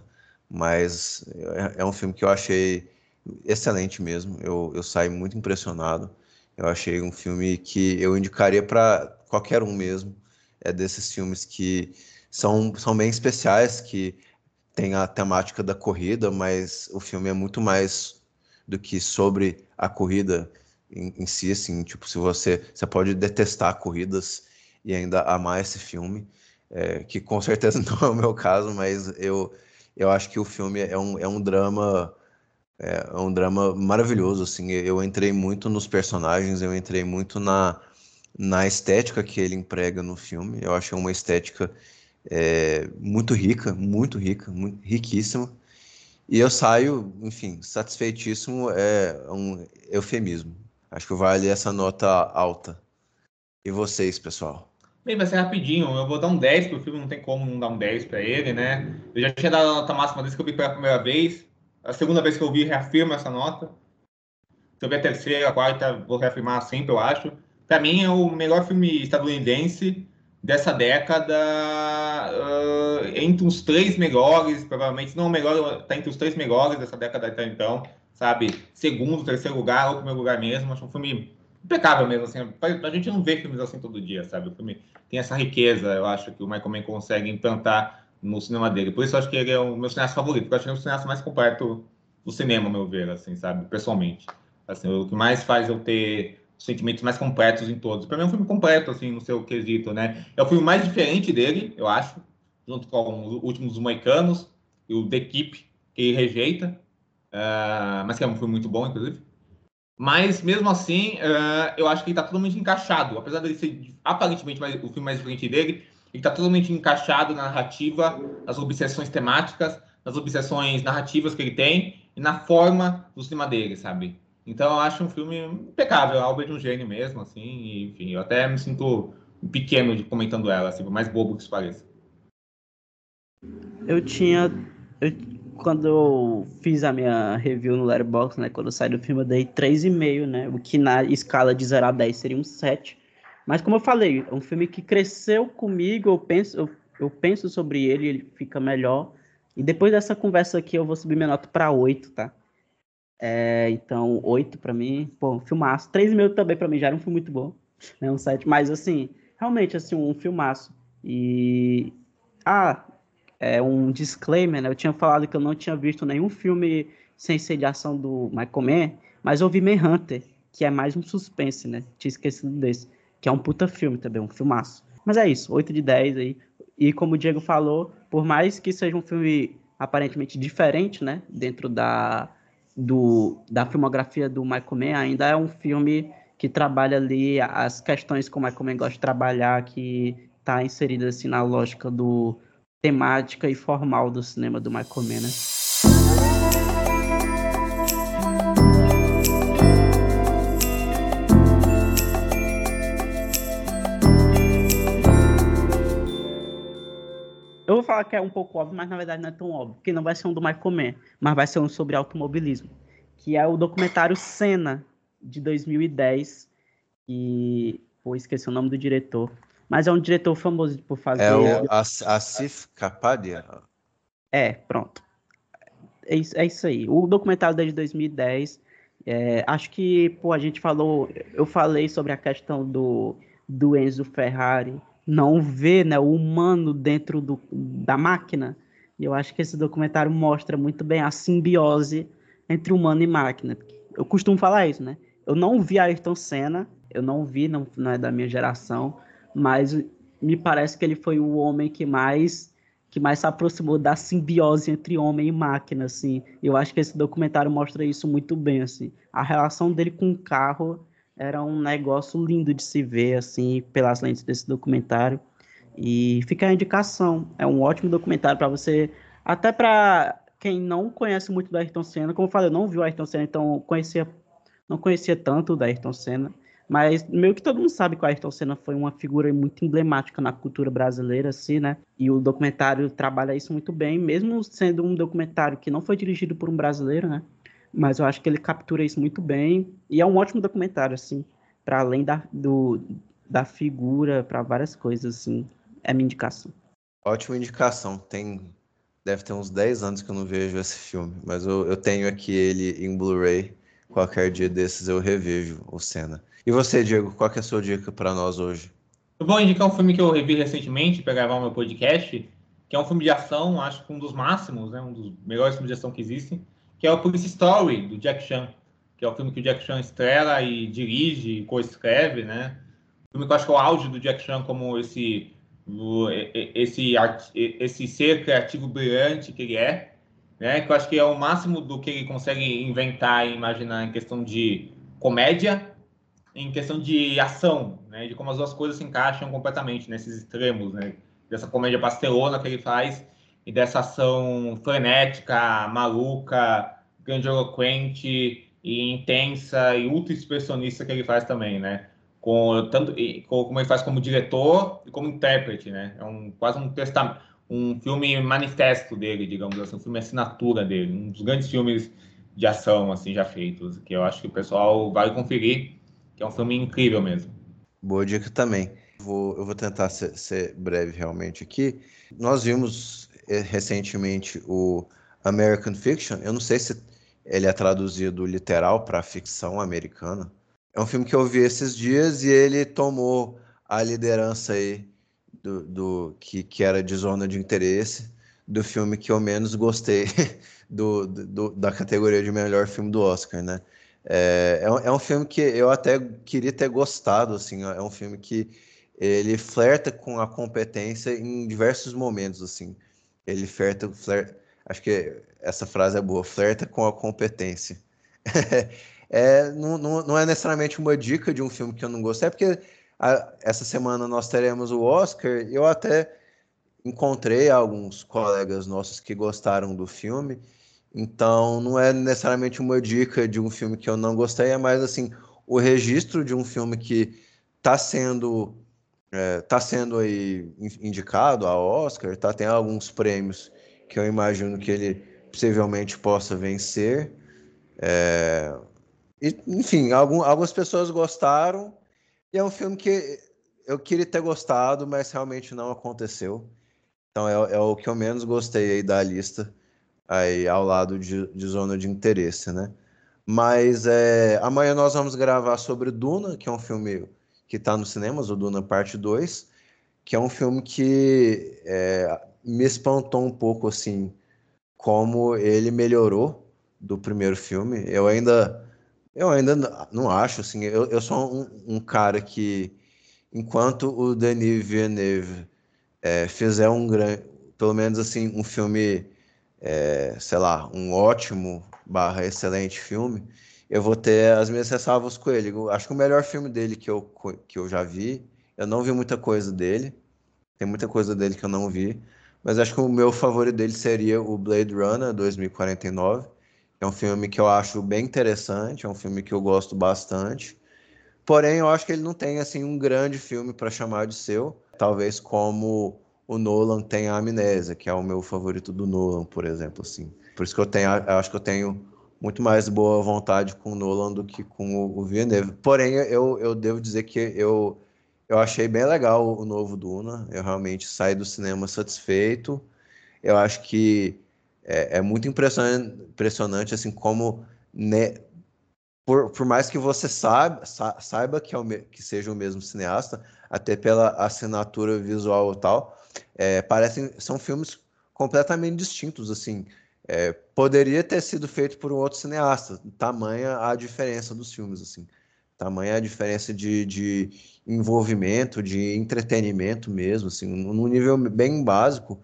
mas é, é um filme que eu achei excelente mesmo, eu, eu saí muito impressionado, eu achei um filme que eu indicaria para qualquer um mesmo, é desses filmes que São, são bem especiais, que tem a temática da corrida, mas o filme é muito mais do que sobre a corrida em, em si, assim, tipo, se você, você pode detestar corridas e ainda amar esse filme, é, que com certeza não é o meu caso, mas eu, eu acho que o filme é um, é um drama, é, é um drama maravilhoso, assim, eu entrei muito nos personagens, eu entrei muito na, na estética que ele emprega no filme, eu achei uma estética É, muito rica, muito rica, muito, riquíssima. E eu saio, enfim, satisfeitíssimo, é um eufemismo. Acho que vale essa nota alta. E vocês, pessoal? Bem, vai ser rapidinho. Eu vou dar um dez pro filme, não tem como não dar um dez para ele, né? Eu já tinha dado a nota máxima desde que eu vi pela primeira vez. A segunda vez que eu vi, reafirmo essa nota. Se eu ver a terceira, a quarta, vou reafirmar sempre, eu acho. Para mim, é o melhor filme estadunidense dessa década, uh, entre os três melhores, provavelmente, não o melhor, está entre os três melhores dessa década até então, sabe? Segundo, terceiro lugar, ou primeiro lugar mesmo. Acho um filme impecável mesmo, assim. A gente não vê filmes assim todo dia, sabe? O filme tem essa riqueza, eu acho, que o Michael Mann consegue implantar no cinema dele. Por isso, eu acho que ele é o meu cineasta favorito, porque eu acho que ele é o cineasta mais completo do cinema, ao meu ver, assim, sabe? Pessoalmente. Assim, o que mais faz eu ter sentimentos mais completos em todos. Para mim é um filme completo, assim, no seu quesito, né? É o filme mais diferente dele, eu acho, junto com os Últimos Moicanos e o The Keep, que ele rejeita, uh, mas que é um filme muito bom, inclusive. Mas, mesmo assim, uh, eu acho que ele está totalmente encaixado. Apesar de ele ser, aparentemente, mais, o filme mais diferente dele, ele está totalmente encaixado na narrativa, nas obsessões temáticas, nas obsessões narrativas que ele tem e na forma do cinema dele, sabe? Então eu acho um filme impecável, a obra de um gênio mesmo, assim, e, enfim, eu até me sinto pequeno de comentando ela, assim, por mais bobo que isso pareça. Eu tinha. Eu, quando eu fiz a minha review no Letterboxd, né? Quando eu saí do filme, eu dei três vírgula cinco, né? O que na escala de zero a dez seria um sete. Mas como eu falei, é um filme que cresceu comigo, eu penso, eu, eu penso sobre ele, ele fica melhor. E depois dessa conversa aqui, eu vou subir minha nota para oito, tá? É, então, oito para mim, pô, filmaço. três vírgula cinco também para mim já era um filme muito bom, né? Um sete, mas assim, realmente, assim, um filmaço. E... Ah, é um disclaimer, né? Eu tinha falado que eu não tinha visto nenhum filme sem ser de ação do Michael Mann, mas eu vi Manhunter, que é mais um suspense, né? Tinha esquecido desse, que é um puta filme também, um filmaço. Mas é isso, oito de dez aí. E como o Diego falou, por mais que seja um filme aparentemente diferente, né? Dentro da, do, da filmografia do Michael Mann, ainda é um filme que trabalha ali as questões que o Michael Mann gosta de trabalhar, que está inserido assim na lógica do temática e formal do cinema do Michael Mann, né? Eu vou falar que é um pouco óbvio, mas na verdade não é tão óbvio, porque não vai ser um do Michael Mann, mas vai ser um sobre automobilismo, que é o documentário Senna, de dois mil e dez, e... Pô, esqueci o nome do diretor. Mas é um diretor famoso por fazer... É o Asif Kapadia. É, pronto. É isso, é isso aí. O documentário desde dois mil e dez, é, acho que, pô, a gente falou... Eu falei sobre a questão do, do Enzo Ferrari não ver, né, o humano dentro do, da máquina. E eu acho que esse documentário mostra muito bem a simbiose entre humano e máquina. Eu costumo falar isso, né? Eu não vi Ayrton Senna, eu não vi, não, não é da minha geração, mas me parece que ele foi o homem que mais, que mais se aproximou da simbiose entre homem e máquina, assim. Eu acho que esse documentário mostra isso muito bem, assim. A relação dele com o carro era um negócio lindo de se ver, assim, pelas lentes desse documentário. E fica a indicação. É um ótimo documentário para você, até para quem não conhece muito do Ayrton Senna. Como eu falei, eu não vi o Ayrton Senna, então conhecia, não conhecia tanto do Ayrton Senna. Mas meio que todo mundo sabe que o Ayrton Senna foi uma figura muito emblemática na cultura brasileira, assim, né? E o documentário trabalha isso muito bem, mesmo sendo um documentário que não foi dirigido por um brasileiro, né? Mas eu acho que ele captura isso muito bem. E é um ótimo documentário, assim, para além da, do, da figura, para várias coisas, assim. É minha indicação. Ótima indicação. Tem, deve ter uns dez anos que eu não vejo esse filme, mas eu, eu tenho aqui ele em Blu-ray. Qualquer dia desses eu revejo o Senna. E você, Diego, qual que é a sua dica para nós hoje? Eu vou indicar um filme que eu revi recentemente para gravar o meu podcast, que é um filme de ação, acho que um dos máximos, né, um dos melhores filmes de ação que existem, que é o Police Story, do Jack Chan, que é o filme que o Jack Chan estrela e dirige e co-escreve, né? O filme que eu acho que é o auge do Jack Chan como esse, esse, esse ser criativo brilhante que ele é, né? Que eu acho que é o máximo do que ele consegue inventar e imaginar em questão de comédia, em questão de ação, né, de como as duas coisas se encaixam completamente nesses extremos, né, dessa comédia pastelona que ele faz e dessa ação frenética, maluca, grandiloquente e intensa e ultra expressionista que ele faz também, né, com tanto e, com, como ele faz como diretor e como intérprete, né, é um quase um testamento, um filme manifesto dele, digamos assim, um filme assinatura dele, um dos grandes filmes de ação assim já feitos, que eu acho que o pessoal vai conferir, que é um filme incrível mesmo. Boa dica também. Vou, eu vou tentar ser, ser breve realmente aqui. Nós vimos eh, recentemente o American Fiction. Eu não sei se ele é traduzido literal para ficção americana. É um filme que eu vi esses dias e ele tomou a liderança aí do, do que, que era de zona de interesse do filme que eu menos gostei do, do, da categoria de melhor filme do Oscar, né? É, é, um, é um filme que eu até queria ter gostado, assim, é um filme que ele flerta com a competência em diversos momentos, assim. Ele flerta, flerta acho que essa frase é boa, flerta com a competência. é, não, não, não é necessariamente uma dica de um filme que eu não gostei, é porque a, essa semana nós teremos o Oscar, eu até encontrei alguns colegas nossos que gostaram do filme, Então, não é necessariamente uma dica de um filme que eu não gostei, é mais assim, o registro de um filme que está sendo, é, tá sendo aí indicado a Oscar, tá, tem alguns prêmios que eu imagino que ele possivelmente possa vencer. É, e, enfim, algum, algumas pessoas gostaram, e é um filme que eu queria ter gostado, mas realmente não aconteceu. Então é, é o que eu menos gostei aí da lista, aí ao lado de, de Zona de Interesse, né? Mas é, amanhã nós vamos gravar sobre Duna, que é um filme que está nos cinemas, o Duna Parte dois, que é um filme que é, me espantou um pouco, assim, como ele melhorou do primeiro filme. Eu ainda, eu ainda não acho, assim, eu, eu sou um, um cara que, enquanto o Denis Villeneuve é, fizer um grande, pelo menos assim, um filme, é, sei lá, um ótimo barra excelente filme, eu vou ter as minhas ressalvas com ele. Eu acho que o melhor filme dele que eu, que eu já vi, eu não vi muita coisa dele, tem muita coisa dele que eu não vi, mas acho que o meu favorito dele seria o Blade Runner dois mil e quarenta e nove, que é um filme que eu acho bem interessante, é um filme que eu gosto bastante, porém eu acho que ele não tem assim um grande filme para chamar de seu, talvez como o Nolan tem a Amnésia, que é o meu favorito do Nolan, por exemplo, assim. Por isso que eu tenho, eu acho que eu tenho muito mais boa vontade com o Nolan do que com o, o Villeneuve. Porém, eu, eu devo dizer que eu, eu achei bem legal o novo Duna, eu realmente saí do cinema satisfeito. Eu acho que é, é muito impressionante, impressionante assim, como, né, por, por mais que você saiba, sa, saiba que, é o, que seja o mesmo cineasta, até pela assinatura visual e tal, é, parecem, são filmes completamente distintos, assim. É, poderia ter sido feito por um outro cineasta, tamanha a diferença dos filmes, assim. Tamanha a diferença de, de envolvimento, de entretenimento mesmo, assim, num nível bem básico.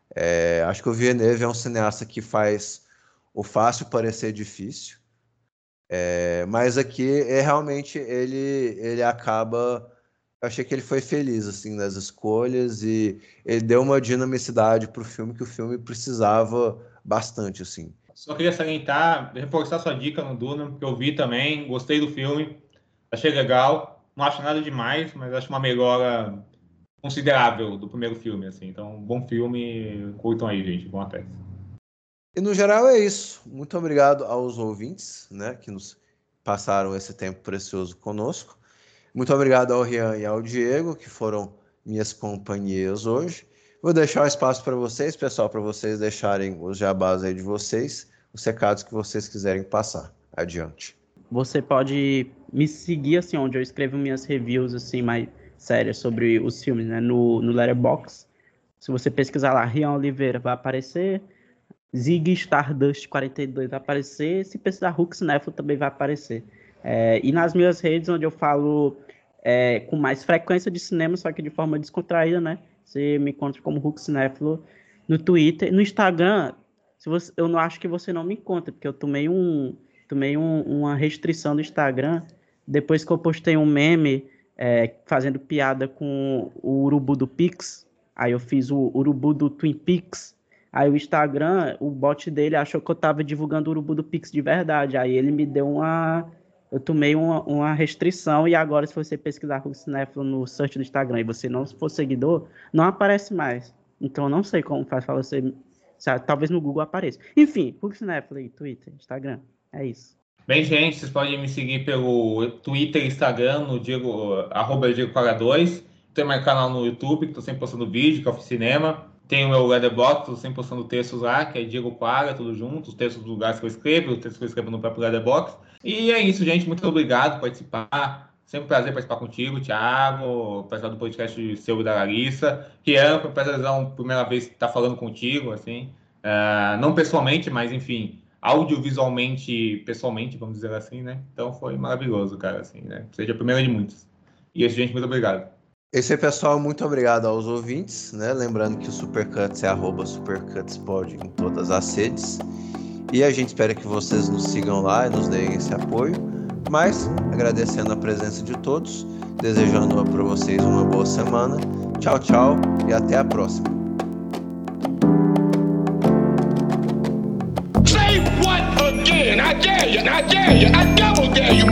É, acho que o Villeneuve é um cineasta que faz o fácil parecer difícil, é, mas aqui é realmente ele, ele acaba... Eu achei que ele foi feliz assim, nas escolhas e ele deu uma dinamicidade para o filme que o filme precisava bastante. Assim. Só queria salientar, reforçar sua dica no Duna, porque eu vi também, gostei do filme, achei legal, não acho nada demais, mas acho uma melhora considerável do primeiro filme. Assim. Então, bom filme, curtam aí, gente, bom até. E no geral é isso. Muito obrigado aos ouvintes, né, que nos passaram esse tempo precioso conosco. Muito obrigado ao Rian e ao Diego, que foram minhas companhias hoje. Vou deixar o espaço para vocês, pessoal, para vocês deixarem os jabás aí de vocês, os recados que vocês quiserem passar. Adiante. Você pode me seguir, assim, onde eu escrevo minhas reviews, assim, mais sérias sobre os filmes, né, no, no Letterboxd. Se você pesquisar lá, Rian Oliveira, vai aparecer. Zig Stardust quarenta e dois vai aparecer. Se pesquisar Hulk Cinéfilo, também vai aparecer. É, e nas minhas redes, onde eu falo é, com mais frequência de cinema, só que de forma descontraída, né? Você me encontra como Hulk Cinéfilo no Twitter. No Instagram, se você, eu não acho que você não me encontra, porque eu tomei, um, tomei um, uma restrição do Instagram depois que eu postei um meme é, fazendo piada com o urubu do Pix. Aí eu fiz o urubu do Twin Peaks. Aí o Instagram, o bot dele achou que eu tava divulgando o urubu do Pix de verdade. Aí ele me deu uma... Eu tomei uma, uma restrição e agora, se você pesquisar Hulk Cinéfilo no search do Instagram e você não for seguidor, não aparece mais. Então, eu não sei como faz para você... Sabe, talvez no Google apareça. Enfim, Hulk Cinéfilo aí, Twitter, Instagram. É isso. Bem, gente, vocês podem me seguir pelo Twitter e Instagram, no Diego, arroba Diego Quara dois. Tem meu canal no YouTube, que estou sempre postando vídeo, que é o Cinema. Tem o meu Letterboxd, estou sempre postando textos lá, que é Diego Quara, tudo junto, os textos dos lugares que eu escrevo, os textos que eu escrevo no próprio Letterboxd. E é isso, gente. Muito obrigado por participar. Sempre um prazer participar contigo, Thiago, participar do podcast seu e da Larissa. Rian, foi um prazerzão, primeira vez estar falando contigo, assim. Uh, não pessoalmente, mas, enfim, audiovisualmente, pessoalmente, vamos dizer assim, né? Então foi maravilhoso, cara, assim, né? Seja a primeira de muitas. E é isso, gente. Muito obrigado. Esse aí, pessoal, muito obrigado aos ouvintes, né? Lembrando que o Supercuts é arroba SupercutsPod em todas as redes. E a gente espera que vocês nos sigam lá e nos deem esse apoio. Mas, agradecendo a presença de todos, desejando para vocês uma boa semana. Tchau, tchau e até a próxima. Save I dare you. I double dare you.